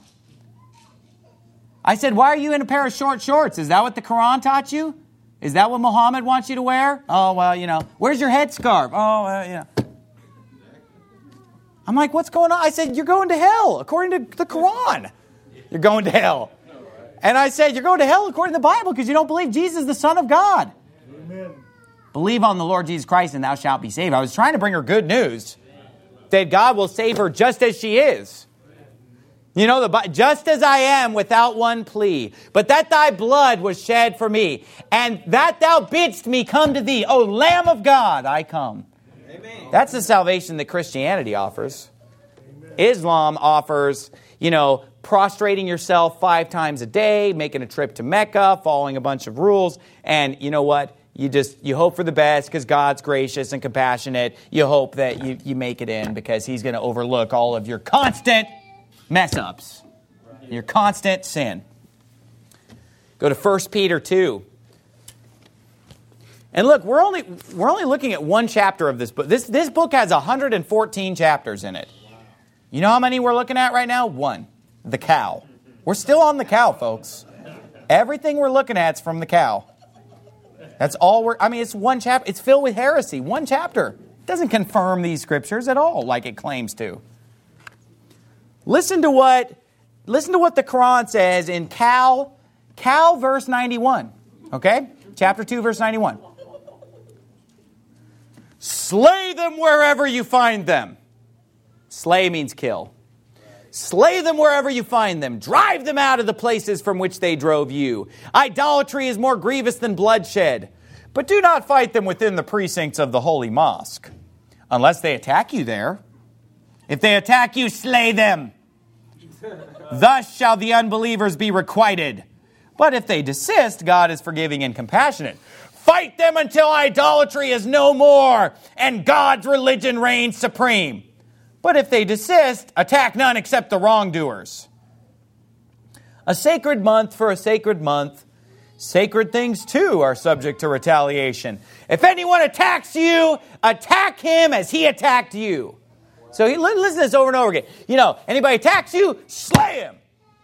I said, why are you in a pair of short shorts? Is that what the Quran taught you? Is that what Muhammad wants you to wear? Oh, well, you know. Where's your headscarf? Oh, well, you know. I'm like, what's going on? I said, you're going to hell according to the Quran. You're going to hell. And I said, you're going to hell according to the Bible because you don't believe Jesus is the Son of God. Amen. Believe on the Lord Jesus Christ and thou shalt be saved. I was trying to bring her good news that God will save her just as she is. You know, the just as I am without one plea, but that thy blood was shed for me, and that thou bidst me come to thee, O Lamb of God, I come. Amen. That's the salvation that Christianity offers. Amen. Islam offers, you know, prostrating yourself five times a day, making a trip to Mecca, following a bunch of rules, and you know what? You just, you hope for the best because God's gracious and compassionate. You hope that you, you make it in because He's going to overlook all of your constant mess-ups, your constant sin. Go to First Peter two. And look, we're only we're only looking at one chapter of this book. This, this book has one hundred fourteen chapters in it. You know how many we're looking at right now? One. The cow. We're still on the cow, folks. Everything we're looking at is from the cow. That's all we're, I mean, it's one chapter. It's filled with heresy. One chapter. It doesn't confirm these scriptures at all like it claims to. Listen to what listen to what the Quran says in Cal, Cal verse ninety-one. Okay? Chapter two, verse ninety-one. Slay them wherever you find them. Slay means kill. Slay them wherever you find them. Drive them out of the places from which they drove you. Idolatry is more grievous than bloodshed. But do not fight them within the precincts of the holy mosque, unless they attack you there. If they attack you, slay them. Thus shall the unbelievers be requited. But if they desist, God is forgiving and compassionate. Fight them until idolatry is no more and God's religion reigns supreme. But if they desist, attack none except the wrongdoers. A sacred month for a sacred month. Sacred things, too, are subject to retaliation. If anyone attacks you, attack him as he attacked you. So he, listen to this over and over again. You know, anybody attacks you, slay him.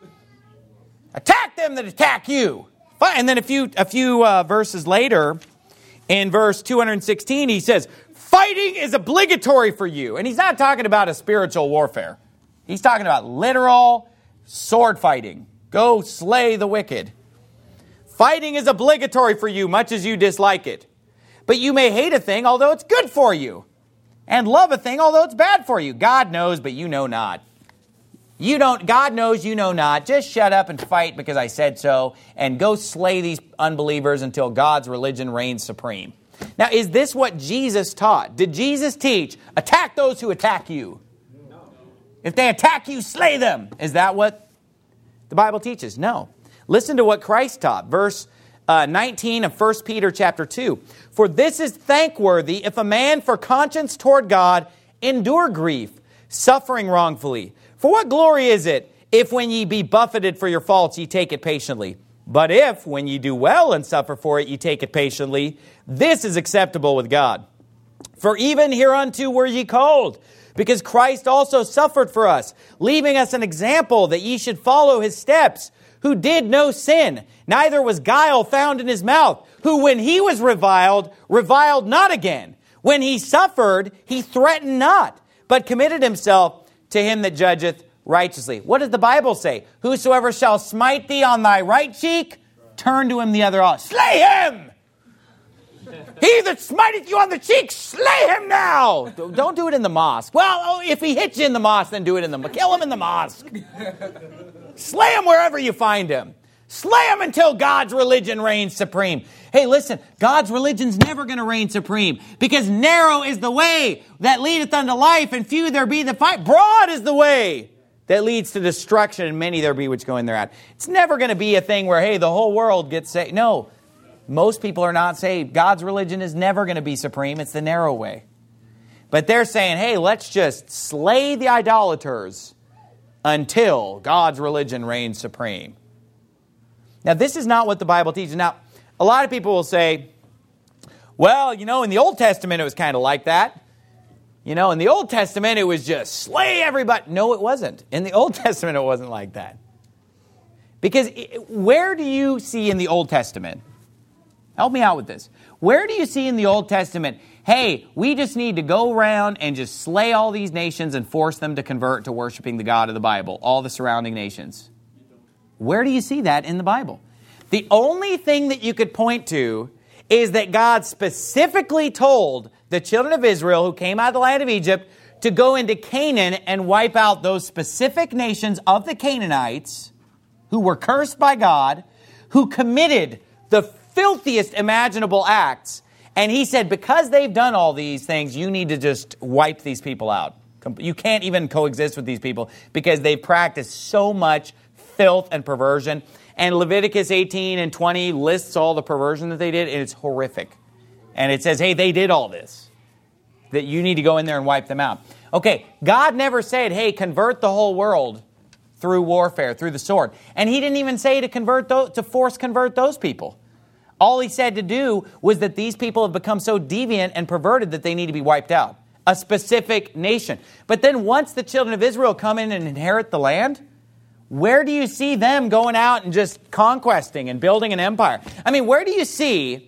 Attack them that attack you. And then a few, a few uh, verses later, in verse two hundred sixteen, he says, fighting is obligatory for you. And he's not talking about a spiritual warfare. He's talking about literal sword fighting. Go slay the wicked. Fighting is obligatory for you, much as you dislike it. But you may hate a thing, although it's good for you. And love a thing, although it's bad for you. God knows, but you know not. You don't, God knows, you know not. Just shut up and fight because I said so. And go slay these unbelievers until God's religion reigns supreme. Now, is this what Jesus taught? Did Jesus teach, attack those who attack you? No. If they attack you, slay them. Is that what the Bible teaches? No. Listen to what Christ taught. Verse uh, nineteen of First Peter chapter two. For this is thankworthy if a man for conscience toward God endure grief, suffering wrongfully. For what glory is it if when ye be buffeted for your faults ye take it patiently? But if, when ye do well and suffer for it, ye take it patiently, this is acceptable with God. For even hereunto were ye called, because Christ also suffered for us, leaving us an example that ye should follow his steps, who did no sin, neither was guile found in his mouth, who when he was reviled, reviled not again. When he suffered, he threatened not, but committed himself to him that judgeth righteously. What does the Bible say? Whosoever shall smite thee on thy right cheek, turn to him the other also. Slay him! He that smiteth you on the cheek, slay him now! Don't do it in the mosque. Well, oh, if he hits you in the mosque, then do it in the mosque. Kill him in the mosque. Slay him wherever you find him. Slay him until God's religion reigns supreme. Hey, listen, God's religion's never going to reign supreme because narrow is the way that leadeth unto life and few there be that find. Broad is the way that leads to destruction and many there be which go in thereat. It's never going to be a thing where, hey, the whole world gets saved. No, most people are not saved. God's religion is never going to be supreme. It's the narrow way. But they're saying, hey, let's just slay the idolaters until God's religion reigns supreme. Now, this is not what the Bible teaches. Now, a lot of people will say, well, you know, in the Old Testament, it was kind of like that. You know, in the Old Testament, it was just slay everybody. No, it wasn't. In the Old Testament, it wasn't like that. Because where do you see in the Old Testament? Help me out with this. Where do you see in the Old Testament, hey, we just need to go around and just slay all these nations and force them to convert to worshiping the God of the Bible, all the surrounding nations? Where do you see that in the Bible? The only thing that you could point to is that God specifically told the children of Israel who came out of the land of Egypt to go into Canaan and wipe out those specific nations of the Canaanites who were cursed by God, who committed the filthiest imaginable acts. And he said, because they've done all these things, you need to just wipe these people out. You can't even coexist with these people because they've practiced so much filth and perversion. And Leviticus eighteen and twenty lists all the perversion that they did, and it's horrific. And it says, hey, they did all this. That you need to go in there and wipe them out. Okay, God never said, hey, convert the whole world through warfare, through the sword. And he didn't even say to convert those, to force convert those people. All he said to do was that these people have become so deviant and perverted that they need to be wiped out. A specific nation. But then once the children of Israel come in and inherit the land, where do you see them going out and just conquesting and building an empire? I mean, where do you see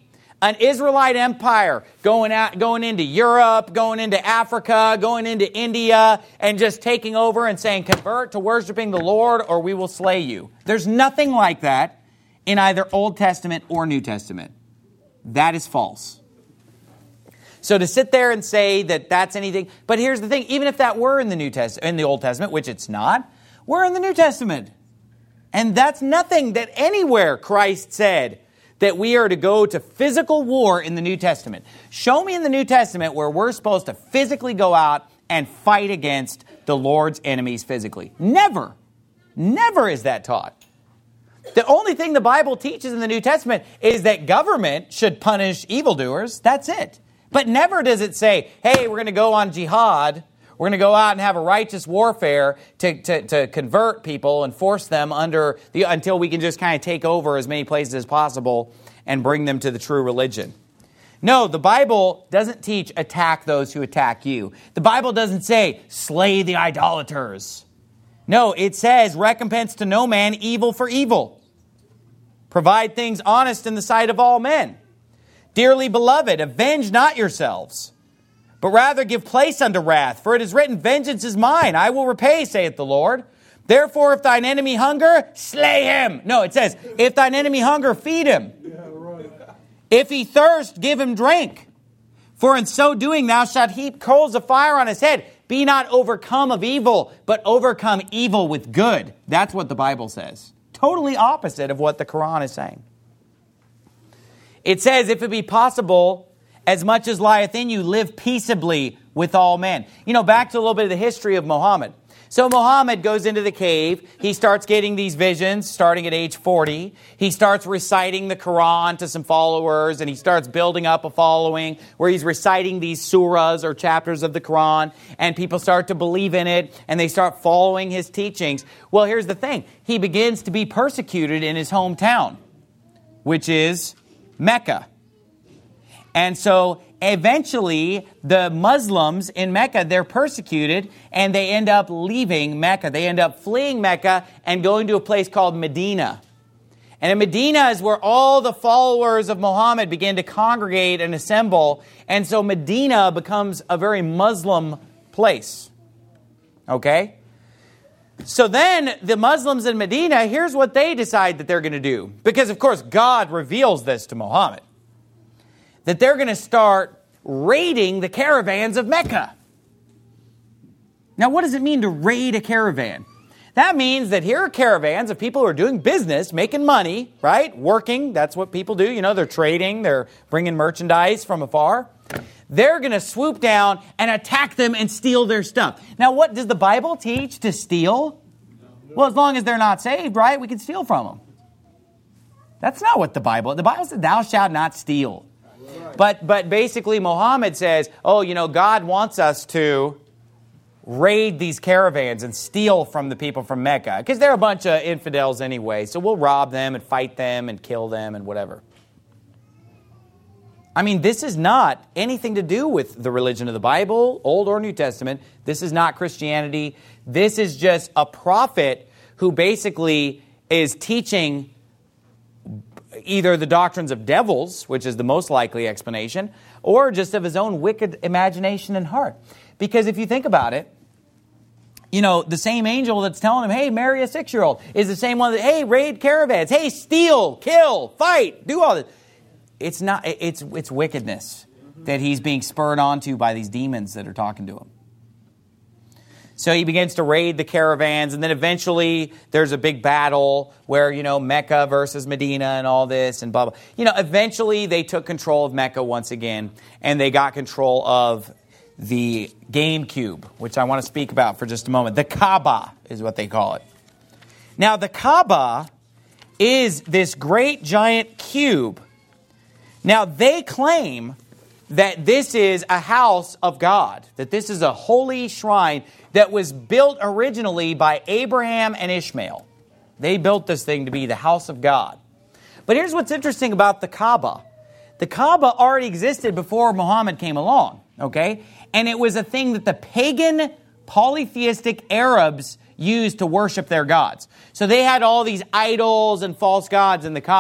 an Israelite empire going out, going into Europe, going into Africa, going into India, and just taking over and saying, convert to worshiping the Lord or we will slay you. There's nothing like that in either Old Testament or New Testament. That is false. So to sit there and say that that's anything, but here's the thing, even if that were in the New Testament, in the Old Testament, which it's not, we're in the New Testament. And that's nothing that anywhere Christ said that we are to go to physical war in the New Testament. Show me in the New Testament where we're supposed to physically go out and fight against the Lord's enemies physically. Never. Never is that taught. The only thing the Bible teaches in the New Testament is that government should punish evildoers. That's it. But never does it say, hey, we're going to go on jihad. We're going to go out and have a righteous warfare to, to, to convert people and force them under the, until we can just kind of take over as many places as possible and bring them to the true religion. No, the Bible doesn't teach attack those who attack you. The Bible doesn't say slay the idolaters. No, it says recompense to no man evil for evil. Provide things honest in the sight of all men. Dearly beloved, avenge not yourselves, but rather give place unto wrath. For it is written, vengeance is mine, I will repay, saith the Lord. Therefore, if thine enemy hunger, slay him. No, it says, if thine enemy hunger, feed him. Yeah, right. If he thirst, give him drink. For in so doing thou shalt heap coals of fire on his head. Be not overcome of evil, but overcome evil with good. That's what the Bible says. Totally opposite of what the Quran is saying. It says, if it be possible, as much as lieth in you, live peaceably with all men. You know, back to a little bit of the history of Muhammad. So Muhammad goes into the cave. He starts getting these visions starting at age forty. He starts reciting the Quran to some followers, and he starts building up a following where he's reciting these surahs or chapters of the Quran, and people start to believe in it, and they start following his teachings. Well, here's the thing. He begins to be persecuted in his hometown, which is Mecca. And so eventually the Muslims in Mecca, they're persecuted and they end up leaving Mecca. They end up fleeing Mecca and going to a place called Medina. And in Medina is where all the followers of Muhammad begin to congregate and assemble. And so Medina becomes a very Muslim place. Okay? So then the Muslims in Medina, here's what they decide that they're going to do. Because, of course, God reveals this to Muhammad. That they're going to start raiding the caravans of Mecca. Now, what does it mean to raid a caravan? That means that here are caravans of people who are doing business, making money, right? Working, that's what people do. You know, they're trading, they're bringing merchandise from afar. They're going to swoop down and attack them and steal their stuff. Now, what does the Bible teach to steal? Well, as long as they're not saved, right, we can steal from them. That's not what the Bible, the Bible said, thou shalt not steal. But but basically Muhammad says, oh, you know, God wants us to raid these caravans and steal from the people from Mecca. Because they're a bunch of infidels anyway. So we'll rob them and fight them and kill them and whatever. I mean, this is not anything to do with the religion of the Bible, Old or New Testament. This is not Christianity. This is just a prophet who basically is teaching either the doctrines of devils, which is the most likely explanation, or just of his own wicked imagination and heart. Because if you think about it, you know, the same angel that's telling him, hey, marry a six-year-old, is the same one that, hey, raid caravans, hey, steal, kill, fight, do all this. It's not, it's, it's wickedness that he's being spurred onto by these demons that are talking to him. So he begins to raid the caravans, and then eventually there's a big battle where, you know, Mecca versus Medina and all this and blah, blah. You know, eventually they took control of Mecca once again, and they got control of the game cube, which I want to speak about for just a moment. The Kaaba is what they call it. Now, the Kaaba is this great giant cube. Now, they claim that this is a house of God, that this is a holy shrine that was built originally by Abraham and Ishmael. They built this thing to be the house of God. But here's what's interesting about the Kaaba. The Kaaba already existed before Muhammad came along, okay? And it was a thing that the pagan polytheistic Arabs used to worship their gods. So they had all these idols and false gods in the Kaaba.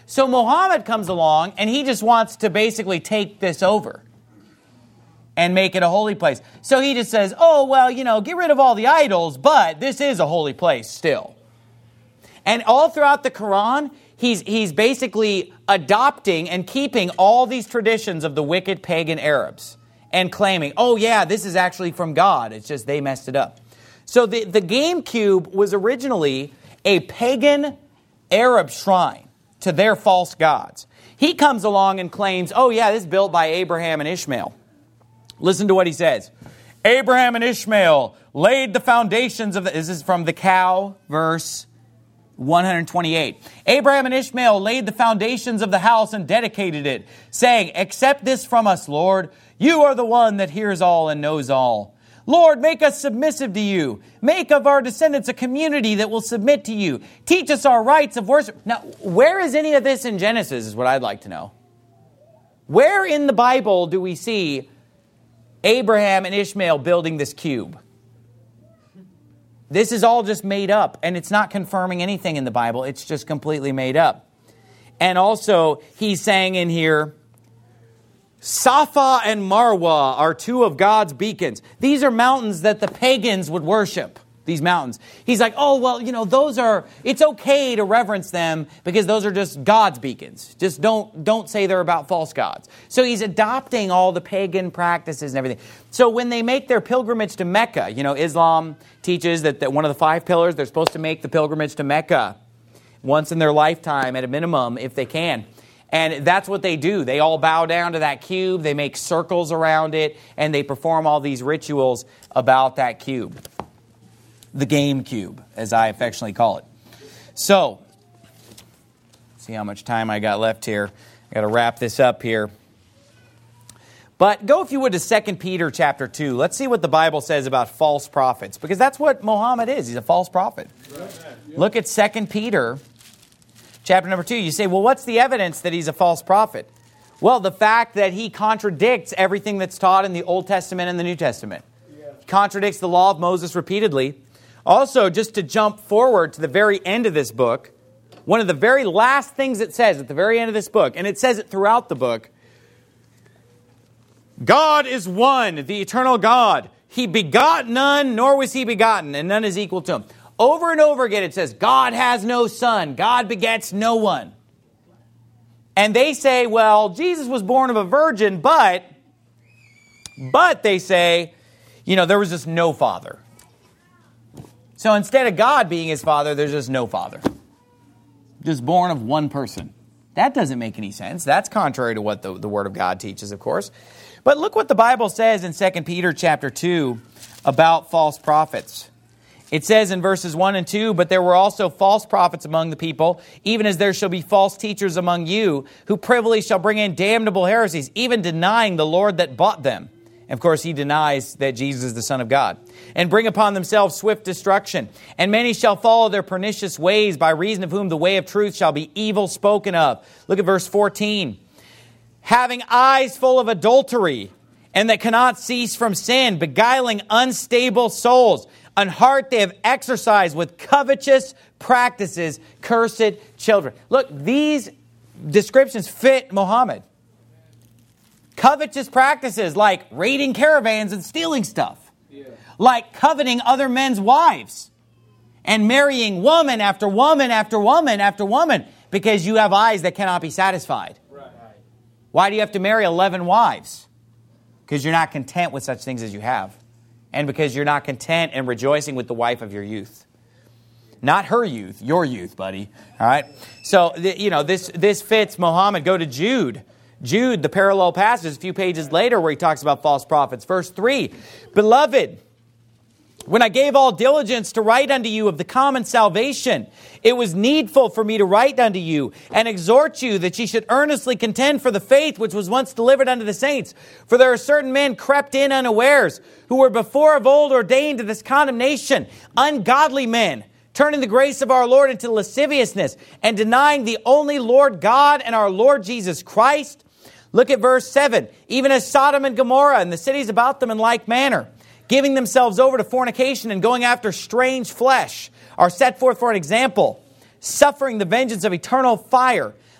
So Muhammad comes along and he just wants to basically take this over and make it a holy place. So he just says, oh, well, you know, get rid of all the idols, but this is a holy place still. And all throughout the Quran, he's, he's basically adopting and keeping all these traditions of the wicked pagan Arabs and claiming, oh yeah, this is actually from God. It's just they messed it up. So the, the GameCube was originally a pagan Arab shrine to their false gods. He comes along and claims, oh yeah, this is built by Abraham and Ishmael. Listen to what he says. Abraham and Ishmael laid the foundations of the... This is from the Cow, verse one twenty-eight. Abraham and Ishmael laid the foundations of the house and dedicated it, saying, accept this from us, Lord. You are the one that hears all and knows all. Lord, make us submissive to you. Make of our descendants a community that will submit to you. Teach us our rights of worship. Now, where is any of this in Genesis is what I'd like to know. Where in the Bible do we see Abraham and Ishmael building this cube? This is all just made up, and it's not confirming anything in the Bible. It's just completely made up. And also, he's saying in here, Safa and Marwa are two of God's beacons. These are mountains that the pagans would worship, these mountains. He's like, oh, well, you know, those are, it's okay to reverence them because those are just God's beacons. Just don't, don't say they're about false gods. So he's adopting all the pagan practices and everything. So when they make their pilgrimage to Mecca, you know, Islam teaches that, that one of the five pillars, they're supposed to make the pilgrimage to Mecca once in their lifetime at a minimum if they can. And that's what they do. They all bow down to that cube. They make circles around it. And they perform all these rituals about that cube. The game cube, as I affectionately call it. So, see how much time I got left here. I got to wrap this up here. But go, if you would, to Second Peter chapter two. Let's see what the Bible says about false prophets. Because that's what Muhammad is. He's a false prophet. Right. Look at Second Peter chapter number two. You say, well, what's the evidence that he's a false prophet? Well, the fact that he contradicts everything that's taught in the Old Testament and the New Testament. Yeah. He contradicts the law of Moses repeatedly. Also, just to jump forward to the very end of this book, one of the very last things it says at the very end of this book, and it says it throughout the book, God is one, the eternal God. He begot none, nor was he begotten, and none is equal to him. Over and over again it says, God has no son. God begets no one. And they say, well, Jesus was born of a virgin, but, but they say, you know, there was just no father. So instead of God being his father, there's just no father. Just born of one person. That doesn't make any sense. That's contrary to what the, the Word of God teaches, of course. But look what the Bible says in Second Peter chapter two about false prophets. It says in verses one and two, but there were also false prophets among the people, even as there shall be false teachers among you, who privily shall bring in damnable heresies, even denying the Lord that bought them. And of course, he denies that Jesus is the Son of God. And bring upon themselves swift destruction. And many shall follow their pernicious ways, by reason of whom the way of truth shall be evil spoken of. Look at verse fourteen. Having eyes full of adultery, and that cannot cease from sin, beguiling unstable souls. An heart they have exercised with covetous practices, cursed children. Look, these descriptions fit Muhammad. Covetous practices like raiding caravans and stealing stuff. Yeah. Like coveting other men's wives. And marrying woman after woman after woman after woman. Because you have eyes that cannot be satisfied. Right. Why do you have to marry eleven wives? Because you're not content with such things as you have. And because you're not content and rejoicing with the wife of your youth. Not her youth, your youth, buddy. All right? So, you know, this, this fits Muhammad. Go to Jude. Jude, the parallel passage, a few pages later where he talks about false prophets. Verse three, Beloved, when I gave all diligence to write unto you of the common salvation, it was needful for me to write unto you and exhort you that ye should earnestly contend for the faith which was once delivered unto the saints. For there are certain men crept in unawares, who were before of old ordained to this condemnation, ungodly men, turning the grace of our Lord into lasciviousness, and denying the only Lord God and our Lord Jesus Christ. Look at verse seven. Even as Sodom and Gomorrah and the cities about them in like manner, giving themselves over to fornication and going after strange flesh, are set forth for an example, suffering the vengeance of eternal fire,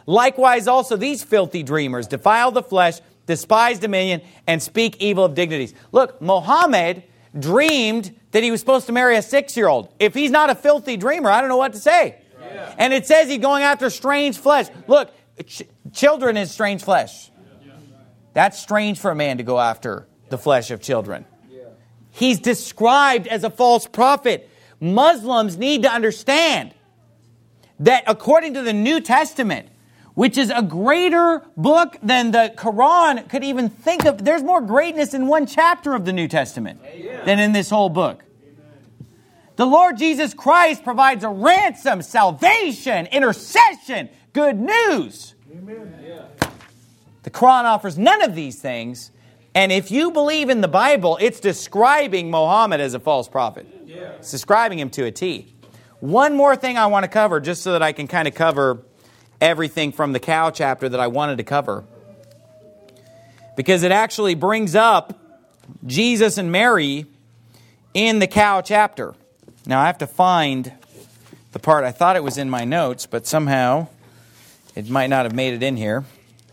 Likewise also these filthy dreamers defile the flesh, despise dominion, and speak evil of dignities. Look, Muhammad dreamed that he was supposed to marry a six-year-old. If he's not a filthy dreamer, I don't know what to say. Yeah. And it says he's going after strange flesh. Look, ch- children is strange flesh. That's strange for a man to go after the flesh of children. He's described as a false prophet. Muslims need to understand that according to the New Testament, which is a greater book than the Quran could even think of, there's more greatness in one chapter of the New Testament than in this whole book. The Lord Jesus Christ provides a ransom, salvation, intercession, good news. The Quran offers none of these things. And if you believe in the Bible, it's describing Muhammad as a false prophet. It's describing him to a T. One more thing I want to cover, just so that I can kind of cover everything from the cow chapter that I wanted to cover. Because it actually brings up Jesus and Mary in the cow chapter. Now I have to find the part. I thought it was in my notes, but somehow it might not have made it in here.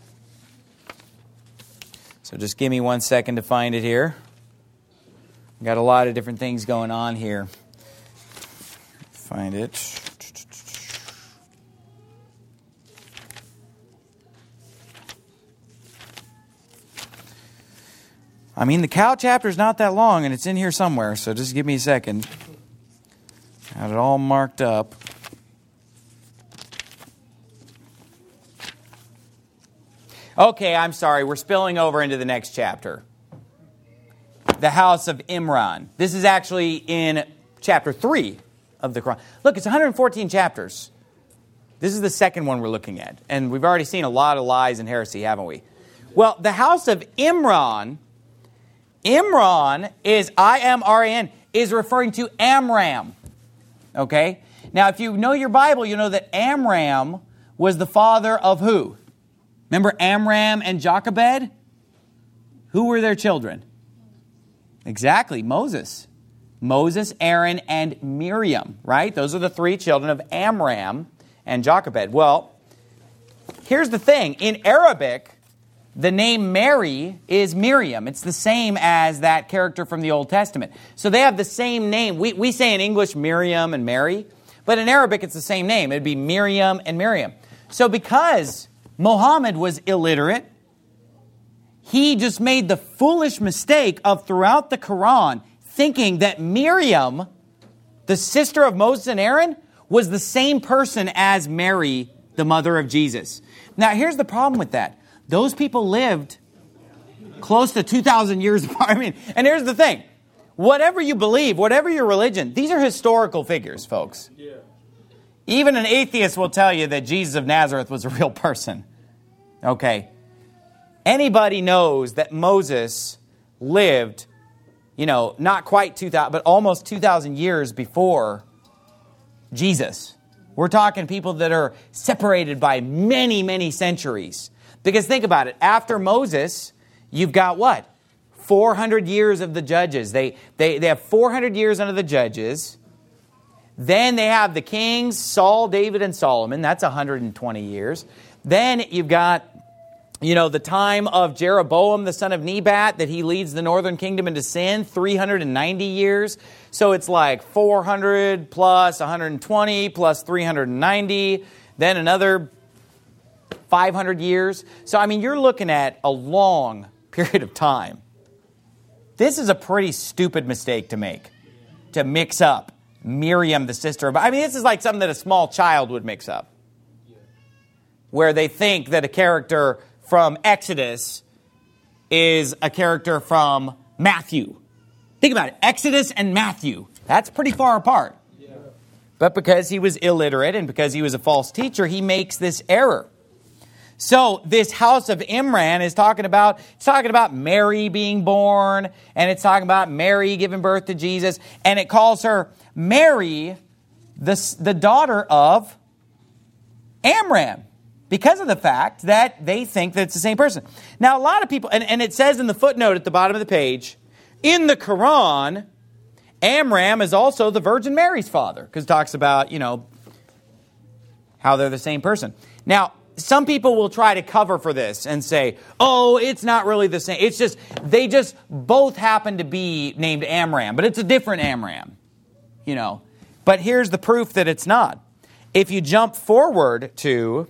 So just give me one second to find it here. Got a lot of different things going on here. Find it. I mean, the cow chapter is not that long, and it's in here somewhere, so just give me a second. Got it all marked up. Okay, I'm sorry. We're spilling over into the next chapter. The house of Imran. This is actually in chapter three of the Quran. Look, it's one hundred fourteen chapters. This is the second one we're looking at. And we've already seen a lot of lies and heresy, haven't we? Well, the house of Imran, Imran is, I M R A N, is referring to Amram. Okay? Now, if you know your Bible, you know that Amram was the father of who? Remember Amram and Jochebed? Who were their children? Exactly, Moses. Moses, Aaron, and Miriam, right? Those are the three children of Amram and Jochebed. Well, here's the thing. In Arabic, the name Mary is Miriam. It's the same as that character from the Old Testament. So they have the same name. We, we say in English Miriam and Mary, but in Arabic it's the same name. It'd be Miriam and Miriam. So because Muhammad was illiterate, he just made the foolish mistake of throughout the Quran thinking that Miriam, the sister of Moses and Aaron, was the same person as Mary, the mother of Jesus. Now, here's the problem with that. Those people lived close to two thousand years apart. I mean, and here's the thing. Whatever you believe, whatever your religion, these are historical figures, folks. Yeah. Even an atheist will tell you that Jesus of Nazareth was a real person. Okay. Anybody knows that Moses lived, you know, not quite two thousand, but almost two thousand years before Jesus. We're talking people that are separated by many, many centuries. Because think about it. After Moses, you've got what? four hundred years of the judges. They, they, they have four hundred years under the judges. Then they have the kings, Saul, David, and Solomon. That's one hundred twenty years. Then you've got, you know, the time of Jeroboam, the son of Nebat, that he leads the northern kingdom into sin, three hundred ninety years. So it's like four hundred plus one hundred twenty plus three hundred ninety. Then another five hundred years. So, I mean, you're looking at a long period of time. This is a pretty stupid mistake to make, to mix up Miriam, the sister of... I mean, this is like something that a small child would mix up, where they think that a character from Exodus is a character from Matthew. Think about it. Exodus and Matthew. That's pretty far apart. Yeah. But because he was illiterate and because he was a false teacher, he makes this error. So this house of Imran is talking about, it's talking about Mary being born, and it's talking about Mary giving birth to Jesus, and it calls her Mary, the, the daughter of Amram, because of the fact that they think that it's the same person. Now, a lot of people, and, and it says in the footnote at the bottom of the page, in the Quran, Amram is also the Virgin Mary's father, because it talks about, you know, how they're the same person. Now, some people will try to cover for this and say, oh, it's not really the same. It's just, they just both happen to be named Amram, but it's a different Amram, you know. But here's the proof that it's not. If you jump forward to,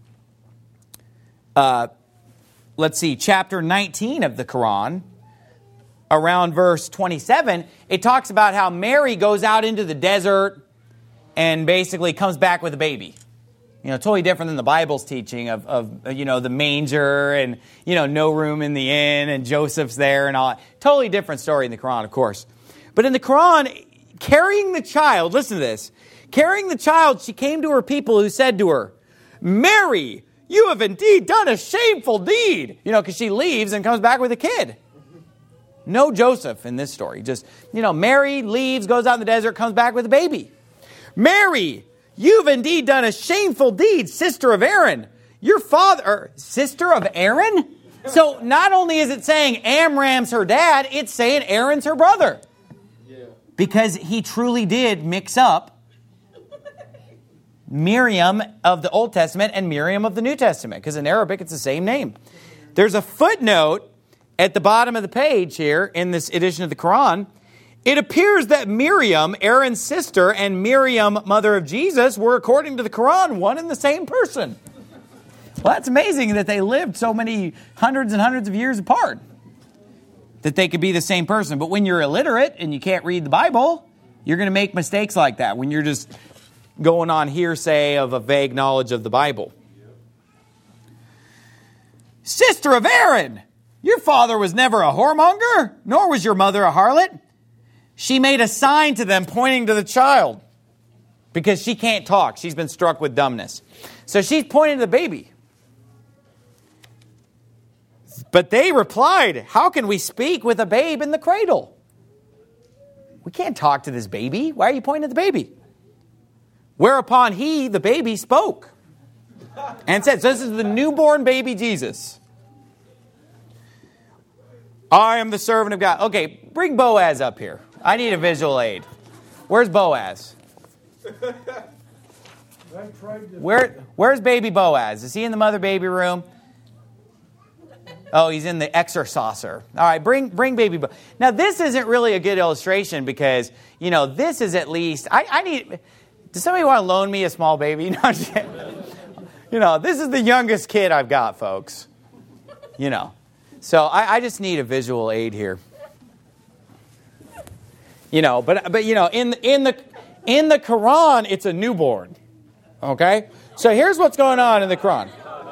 uh, let's see, chapter nineteen of the Quran, around verse twenty-seven, it talks about how Mary goes out into the desert and basically comes back with a baby. You know, totally different than the Bible's teaching of, of, you know, the manger and, you know, no room in the inn and Joseph's there and all that. Totally different story in the Quran, of course. But in the Quran, carrying the child, listen to this. Carrying the child, she came to her people who said to her, Mary, you have indeed done a shameful deed. You know, because she leaves and comes back with a kid. No Joseph in this story. Just, you know, Mary leaves, goes out in the desert, comes back with a baby. Mary, you've indeed done a shameful deed, sister of Aaron. Your father, or sister of Aaron? So not only is it saying Amram's her dad, it's saying Aaron's her brother. Yeah. Because he truly did mix up Miriam of the Old Testament and Miriam of the New Testament. Because in Arabic, it's the same name. There's a footnote at the bottom of the page here in this edition of the Quran. It appears that Miriam, Aaron's sister, and Miriam, mother of Jesus, were, according to the Quran, one and the same person. Well, that's amazing that they lived so many hundreds and hundreds of years apart, that they could be the same person. But when you're illiterate and you can't read the Bible, you're going to make mistakes like that when you're just going on hearsay of a vague knowledge of the Bible. Sister of Aaron, your father was never a whoremonger, nor was your mother a harlot. She made a sign to them pointing to the child because she can't talk. She's been struck with dumbness. So she's pointing to the baby. But they replied, how can we speak with a babe in the cradle? We can't talk to this baby. Why are you pointing at the baby? Whereupon he, the baby, spoke and said, so this is the newborn baby Jesus. I am the servant of God. Okay, bring Boaz up here. I need a visual aid. Where's Boaz? Where, where's baby Boaz? Is he in the mother baby room? Oh, he's in the exerciser. All right, bring bring baby Boaz. Now, this isn't really a good illustration because, you know, this is at least, I, I need, does somebody want to loan me a small baby? No, I'm just kidding. You know, this is the youngest kid I've got, folks. You know. So I, I just need a visual aid here. You know, but but you know, in in the in the Quran, it's a newborn. Okay? So here's what's going on in the Quran.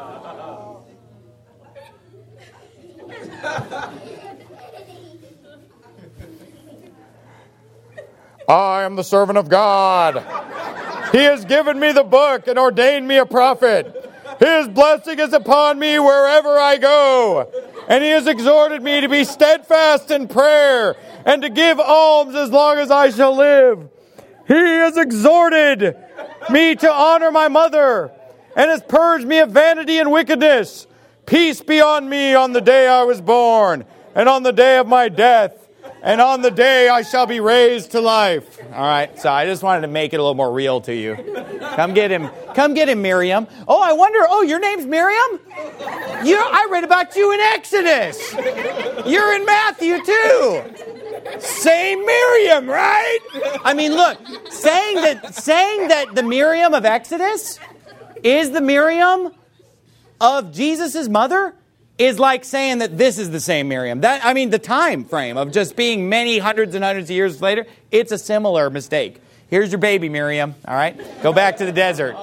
I am the servant of God. He has given me the book and ordained me a prophet. His blessing is upon me wherever I go. And he has exhorted me to be steadfast in prayer and to give alms as long as I shall live. He has exhorted me to honor my mother and has purged me of vanity and wickedness. Peace be on me on the day I was born and on the day of my death and on the day I shall be raised to life. All right, so I just wanted to make it a little more real to you. Come get him. Come get him, Miriam. Oh, I wonder, oh, your name's Miriam? You know, I read about you in Exodus. You're in Matthew, too. Same Miriam, right? I mean, look, saying that saying that the Miriam of Exodus is the Miriam of Jesus' mother is like saying that this is the same Miriam. That I mean, the time frame of just being many hundreds and hundreds of years later, it's a similar mistake. Here's your baby, Miriam. All right? Go back to the desert.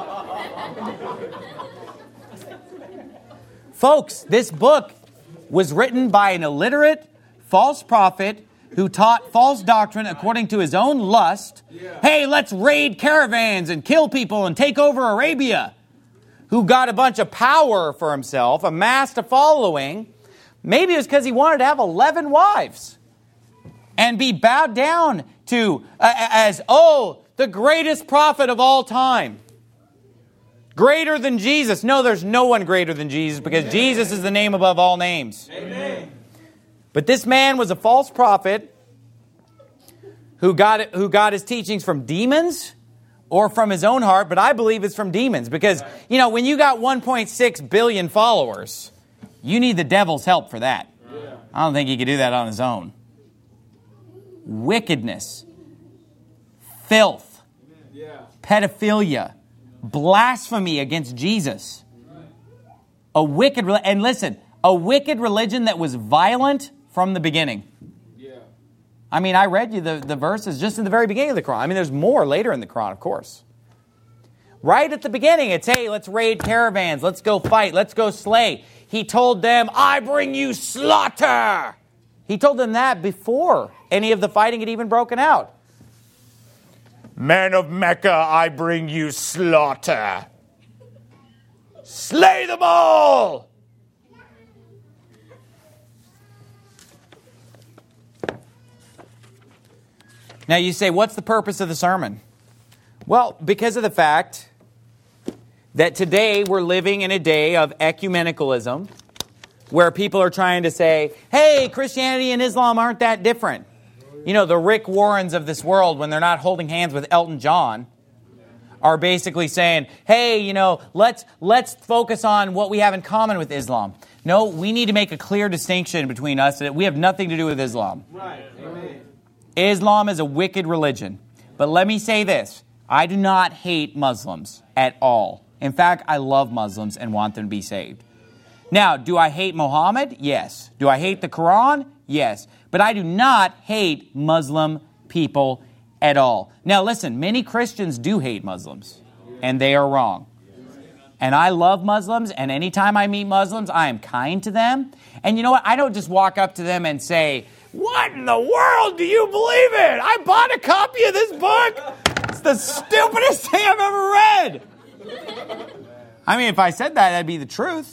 Folks, this book was written by an illiterate, false prophet who taught false doctrine according to his own lust. Yeah. Hey, let's raid caravans and kill people and take over Arabia. Who got a bunch of power for himself, amassed a following. Maybe it was because he wanted to have eleven wives and be bowed down to uh, as, oh, the greatest prophet of all time. Greater than Jesus. No, there's no one greater than Jesus because Amen. Jesus is the name above all names. Amen. But this man was a false prophet who got, who got his teachings from demons or from his own heart, but I believe it's from demons. Because, you know, when you got one point six billion followers, you need the devil's help for that. Yeah. I don't think he could do that on his own. Wickedness, filth, Yeah. pedophilia, blasphemy against Jesus. A wicked, and listen, a wicked religion that was violent from the beginning. Yeah. I mean, I read you the, the verses just in the very beginning of the Quran. I mean, there's more later in the Quran, of course. Right at the beginning, it's, hey, let's raid caravans. Let's go fight. Let's go slay. He told them, I bring you slaughter. He told them that before any of the fighting had even broken out. Men of Mecca, I bring you slaughter. Slay them all. Now you say, what's the purpose of the sermon? Well, because of the fact that today we're living in a day of ecumenicalism, where people are trying to say, hey, Christianity and Islam aren't that different. You know, the Rick Warrens of this world, when they're not holding hands with Elton John, are basically saying, hey, you know, let's let's focus on what we have in common with Islam. No, we need to make a clear distinction between us that we have nothing to do with Islam. Right. Amen. Islam is a wicked religion. But let me say this. I do not hate Muslims at all. In fact, I love Muslims and want them to be saved. Now, do I hate Muhammad? Yes. Do I hate the Quran? Yes. But I do not hate Muslim people at all. Now, listen, many Christians do hate Muslims, and they are wrong. And I love Muslims, and anytime I meet Muslims, I am kind to them. And you know what? I don't just walk up to them and say, what in the world do you believe in? I bought a copy of this book. It's the stupidest thing I've ever read. I mean, if I said that, that'd be the truth.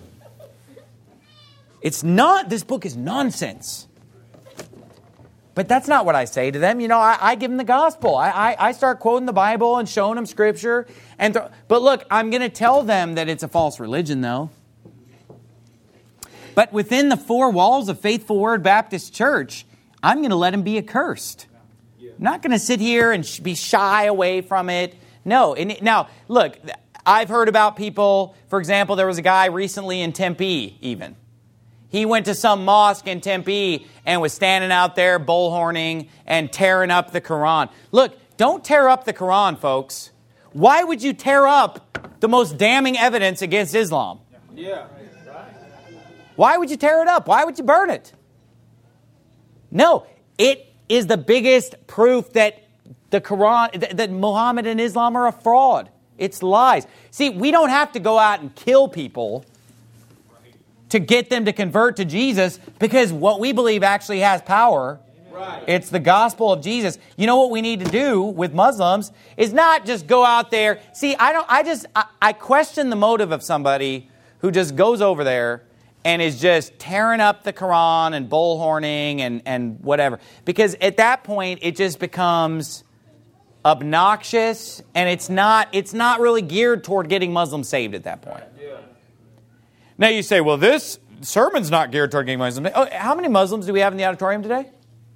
It's not, this book is nonsense. But that's not what I say to them. You know, I, I give them the gospel. I, I, I start quoting the Bible and showing them Scripture. And th- But look, I'm going to tell them that it's a false religion, though. But within the four walls of Faithful Word Baptist Church, I'm going to let them be accursed. I'm not going to sit here and sh- be shy away from it. No. And it, now, look, I've heard about people, for example, there was a guy recently in Tempe even. He went to some mosque in Tempe and was standing out there bullhorning and tearing up the Quran. Look, don't tear up the Quran, folks. Why would you tear up the most damning evidence against Islam? Yeah. Why would you tear it up? Why would you burn it? No, it is the biggest proof that the Quran, that, that Muhammad and Islam are a fraud. It's lies. See, we don't have to go out and kill people to get them to convert to Jesus, because what we believe actually has power. Right. It's the gospel of Jesus. You know what we need to do with Muslims is not just go out there. See, I don't. I just I, I question the motive of somebody who just goes over there and is just tearing up the Quran and bullhorning and and whatever. Because at that point, it just becomes obnoxious, and it's not. It's not really geared toward getting Muslims saved at that point. Yeah. Now you say, well, this sermon's not geared toward getting Muslims. Oh, how many Muslims do we have in the auditorium today?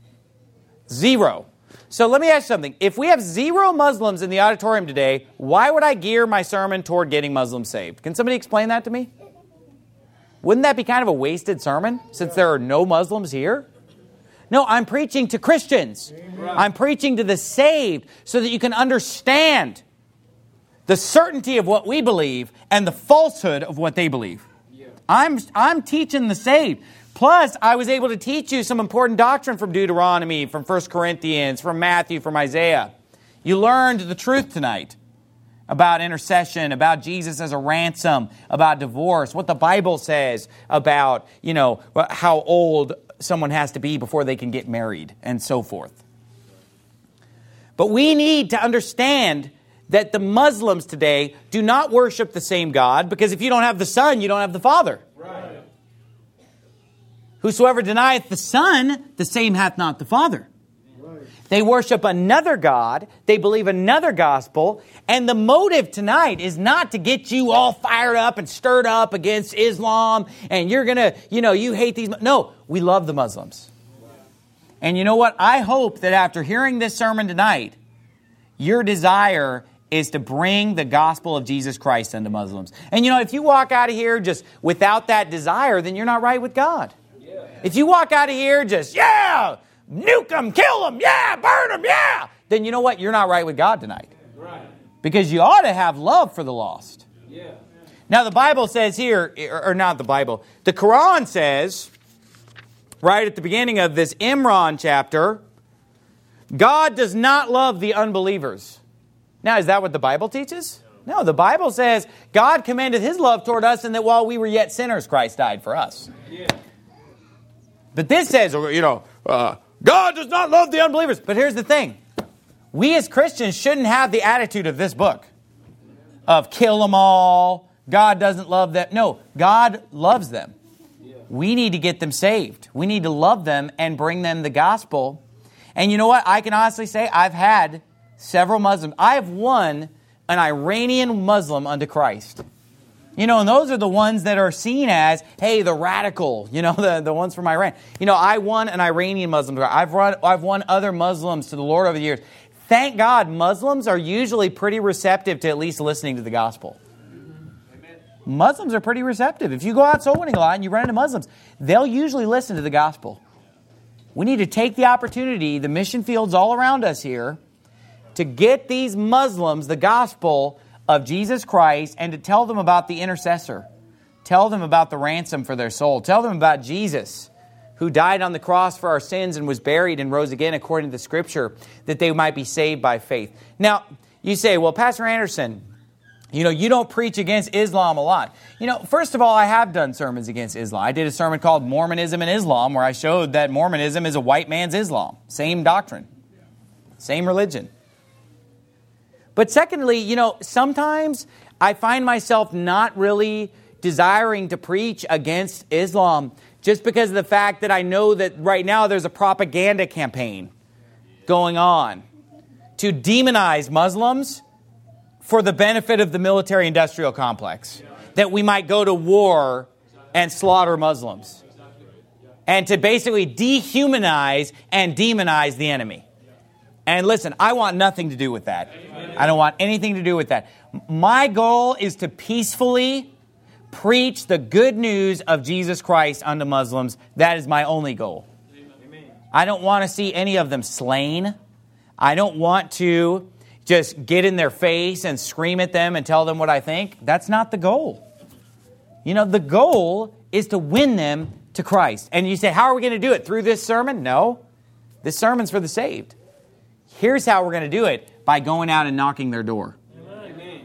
Zero. So let me ask you something. If we have zero Muslims in the auditorium today, why would I gear my sermon toward getting Muslims saved? Can somebody explain that to me? Wouldn't that be kind of a wasted sermon since there are no Muslims here? No, I'm preaching to Christians. I'm preaching to the saved so that you can understand the certainty of what we believe and the falsehood of what they believe. I'm, I'm teaching the saved. Plus, I was able to teach you some important doctrine from Deuteronomy, from First Corinthians, from Matthew, from Isaiah. You learned the truth tonight about intercession, about Jesus as a ransom, about divorce, what the Bible says about, you know, how old someone has to be before they can get married, and so forth. But we need to understand that the Muslims today do not worship the same God, because if you don't have the Son, you don't have the Father. Right. Whosoever denieth the Son, the same hath not the Father. Right. They worship another God, they believe another gospel, and the motive tonight is not to get you all fired up and stirred up against Islam, and you're going to, you know, you hate these. No, we love the Muslims. And you know what? I hope that after hearing this sermon tonight, Your desire is to bring the gospel of Jesus Christ unto Muslims. And you know, if you walk out of here just without that desire, then you're not right with God. Yeah. If you walk out of here just, yeah, nuke them, kill them, yeah, burn them, yeah, then you know what? You're not right with God tonight. Right. Because you ought to have love for the lost. Yeah. Now the Bible says here, or not the Bible, the Quran says, right at the beginning of this Imran chapter, God does not love the unbelievers. Now, is that what the Bible teaches? No, the Bible says God commended His love toward us and that while we were yet sinners, Christ died for us. Yeah. But this says, you know, uh, God does not love the unbelievers. But here's the thing. We as Christians shouldn't have the attitude of this book of kill them all. God doesn't love them. No, God loves them. We need to get them saved. We need to love them and bring them the gospel. And you know what? I can honestly say I've had several Muslims. I have won an Iranian Muslim unto Christ. You know, and those are the ones that are seen as, hey, the radical, you know, the, the ones from Iran. You know, I won an Iranian Muslim. I've run, I've won other Muslims to the Lord over the years. Thank God, Muslims are usually pretty receptive to at least listening to the gospel. Amen. Muslims are pretty receptive. If you go out soul winning a lot and you run into Muslims, they'll usually listen to the gospel. We need to take the opportunity, the mission fields all around us here, to get these Muslims the gospel of Jesus Christ and to tell them about the intercessor. Tell them about the ransom for their soul. Tell them about Jesus, who died on the cross for our sins and was buried and rose again according to the Scripture, that they might be saved by faith. Now, you say, well, Pastor Anderson, you know, you don't preach against Islam a lot. You know, first of all, I have done sermons against Islam. I did a sermon called Mormonism and Islam, where I showed that Mormonism is a white man's Islam. Same doctrine. Same religion. But secondly, you know, sometimes I find myself not really desiring to preach against Islam just because of the fact that I know that right now there's a propaganda campaign going on to demonize Muslims for the benefit of the military-industrial complex. That we might go to war and slaughter Muslims. And to basically dehumanize and demonize the enemy. And listen, I want nothing to do with that. I don't want anything to do with that. My goal is to peacefully preach the good news of Jesus Christ unto Muslims. That is my only goal. I don't want to see any of them slain. I don't want to just get in their face and scream at them and tell them what I think. That's not the goal. You know, the goal is to win them to Christ. And you say, how are we going to do it? Through this sermon? No. This sermon's for the saved. Here's how we're going to do it. By going out and knocking their door. Amen.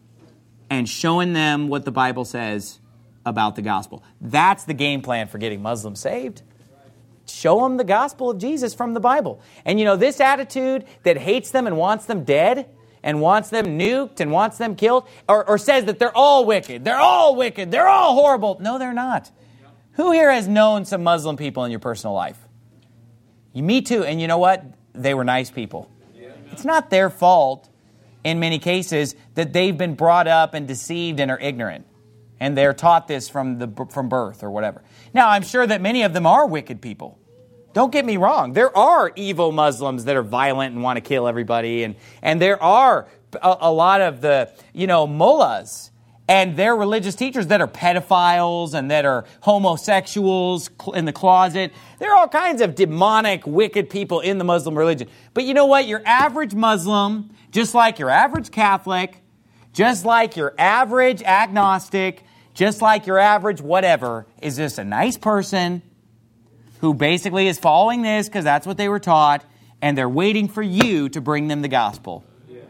And showing them what the Bible says about the gospel. That's the game plan for getting Muslims saved. Show them the gospel of Jesus from the Bible. And you know, this attitude that hates them and wants them dead, and wants them nuked, and wants them killed, or, or says that they're all wicked, they're all wicked, they're all horrible. No, they're not. Who here has known some Muslim people in your personal life? You, me too. And you know what? They were nice people. It's not their fault, in many cases, that they've been brought up and deceived and are ignorant. And they're taught this from the from birth or whatever. Now, I'm sure that many of them are wicked people. Don't get me wrong. There are evil Muslims that are violent and want to kill everybody. And, and there are a, a lot of the, you know, mullahs and their religious teachers that are pedophiles and that are homosexuals in the closet. There are all kinds of demonic, wicked people in the Muslim religion. But you know what? Your average Muslim, just like your average Catholic, just like your average agnostic, just like your average whatever, is just a nice person who basically is following this because that's what they were taught, and they're waiting for you to bring them the gospel.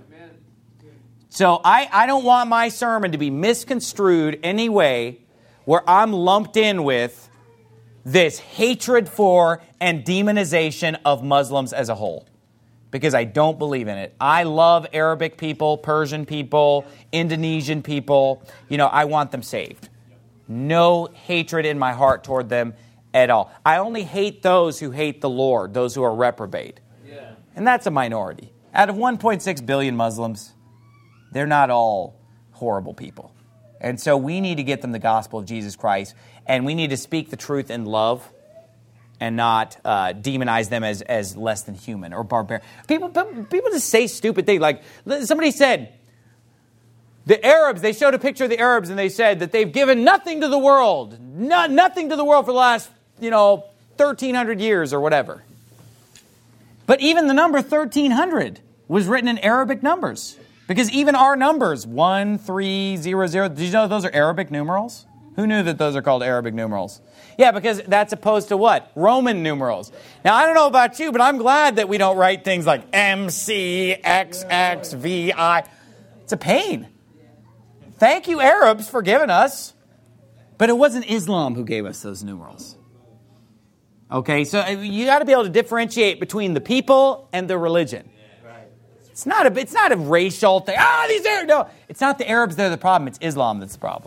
So I, I don't want my sermon to be misconstrued any way where I'm lumped in with this hatred for and demonization of Muslims as a whole. Because I don't believe in it. I love Arabic people, Persian people, Indonesian people. You know, I want them saved. No hatred in my heart toward them at all. I only hate those who hate the Lord, those who are reprobate. Yeah. And that's a minority. Out of one point six billion Muslims, they're not all horrible people. And so we need to get them the gospel of Jesus Christ, and we need to speak the truth in love. and not uh, demonize them as, as less than human or barbarian. People, people just say stupid things. Like somebody said, the Arabs, they showed a picture of the Arabs and they said that they've given nothing to the world, not, nothing to the world for the last, you know, thirteen hundred years or whatever. But even the number thirteen hundred was written in Arabic numbers. Because even our numbers, one, three, zero, zero, did you know those are Arabic numerals? Who knew that those are called Arabic numerals? Yeah, because that's opposed to what? Roman numerals. Now, I don't know about you, but I'm glad that we don't write things like M, C, X, X, V, I. It's a pain. Thank you, Arabs, for giving us. But it wasn't Islam who gave us those numerals. Okay, so you got to be able to differentiate between the people and the religion. It's not a, it's not a racial thing. Ah, these Arabs. No, it's not the Arabs that are the problem. It's Islam that's the problem.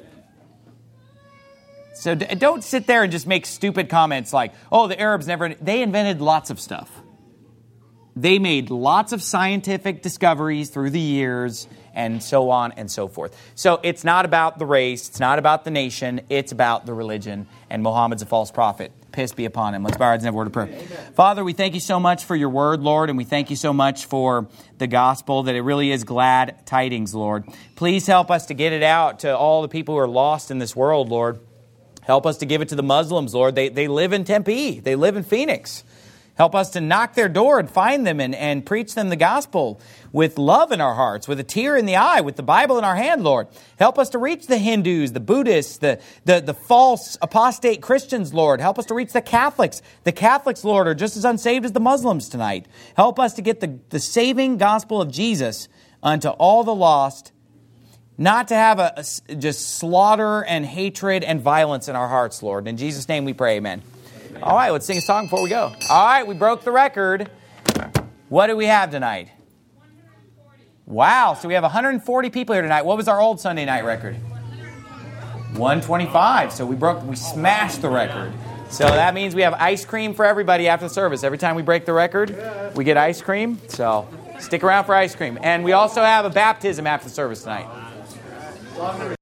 So don't sit there and just make stupid comments like, oh, the Arabs never... They invented lots of stuff. They made lots of scientific discoveries through the years and so on and so forth. So it's not about the race. It's not about the nation. It's about the religion. And Muhammad's a false prophet. Peace be upon him. Let's bow our heads and have a word of prayer. Amen. Father, we thank you so much for your word, Lord, and we thank you so much for the gospel, that it really is glad tidings, Lord. Please help us to get it out to all the people who are lost in this world, Lord. Help us to give it to the Muslims, Lord. They, they live in Tempe. They live in Phoenix. Help us to knock their door and find them and, and preach them the gospel with love in our hearts, with a tear in the eye, with the Bible in our hand, Lord. Help us to reach the Hindus, the Buddhists, the, the, the false apostate Christians, Lord. Help us to reach the Catholics. The Catholics, Lord, are just as unsaved as the Muslims tonight. Help us to get the, the saving gospel of Jesus unto all the lost, not to have a, a just slaughter and hatred and violence in our hearts, Lord. In Jesus' name we pray, amen. Amen. All right, let's sing a song before we go. All right, we broke the record. What do we have tonight? Wow, so we have one hundred forty people here tonight. What was our old Sunday night record? one twenty-five. So we broke, we smashed the record. So that means we have ice cream for everybody after the service. Every time we break the record, we get ice cream. So stick around for ice cream. And we also have a baptism after the service tonight.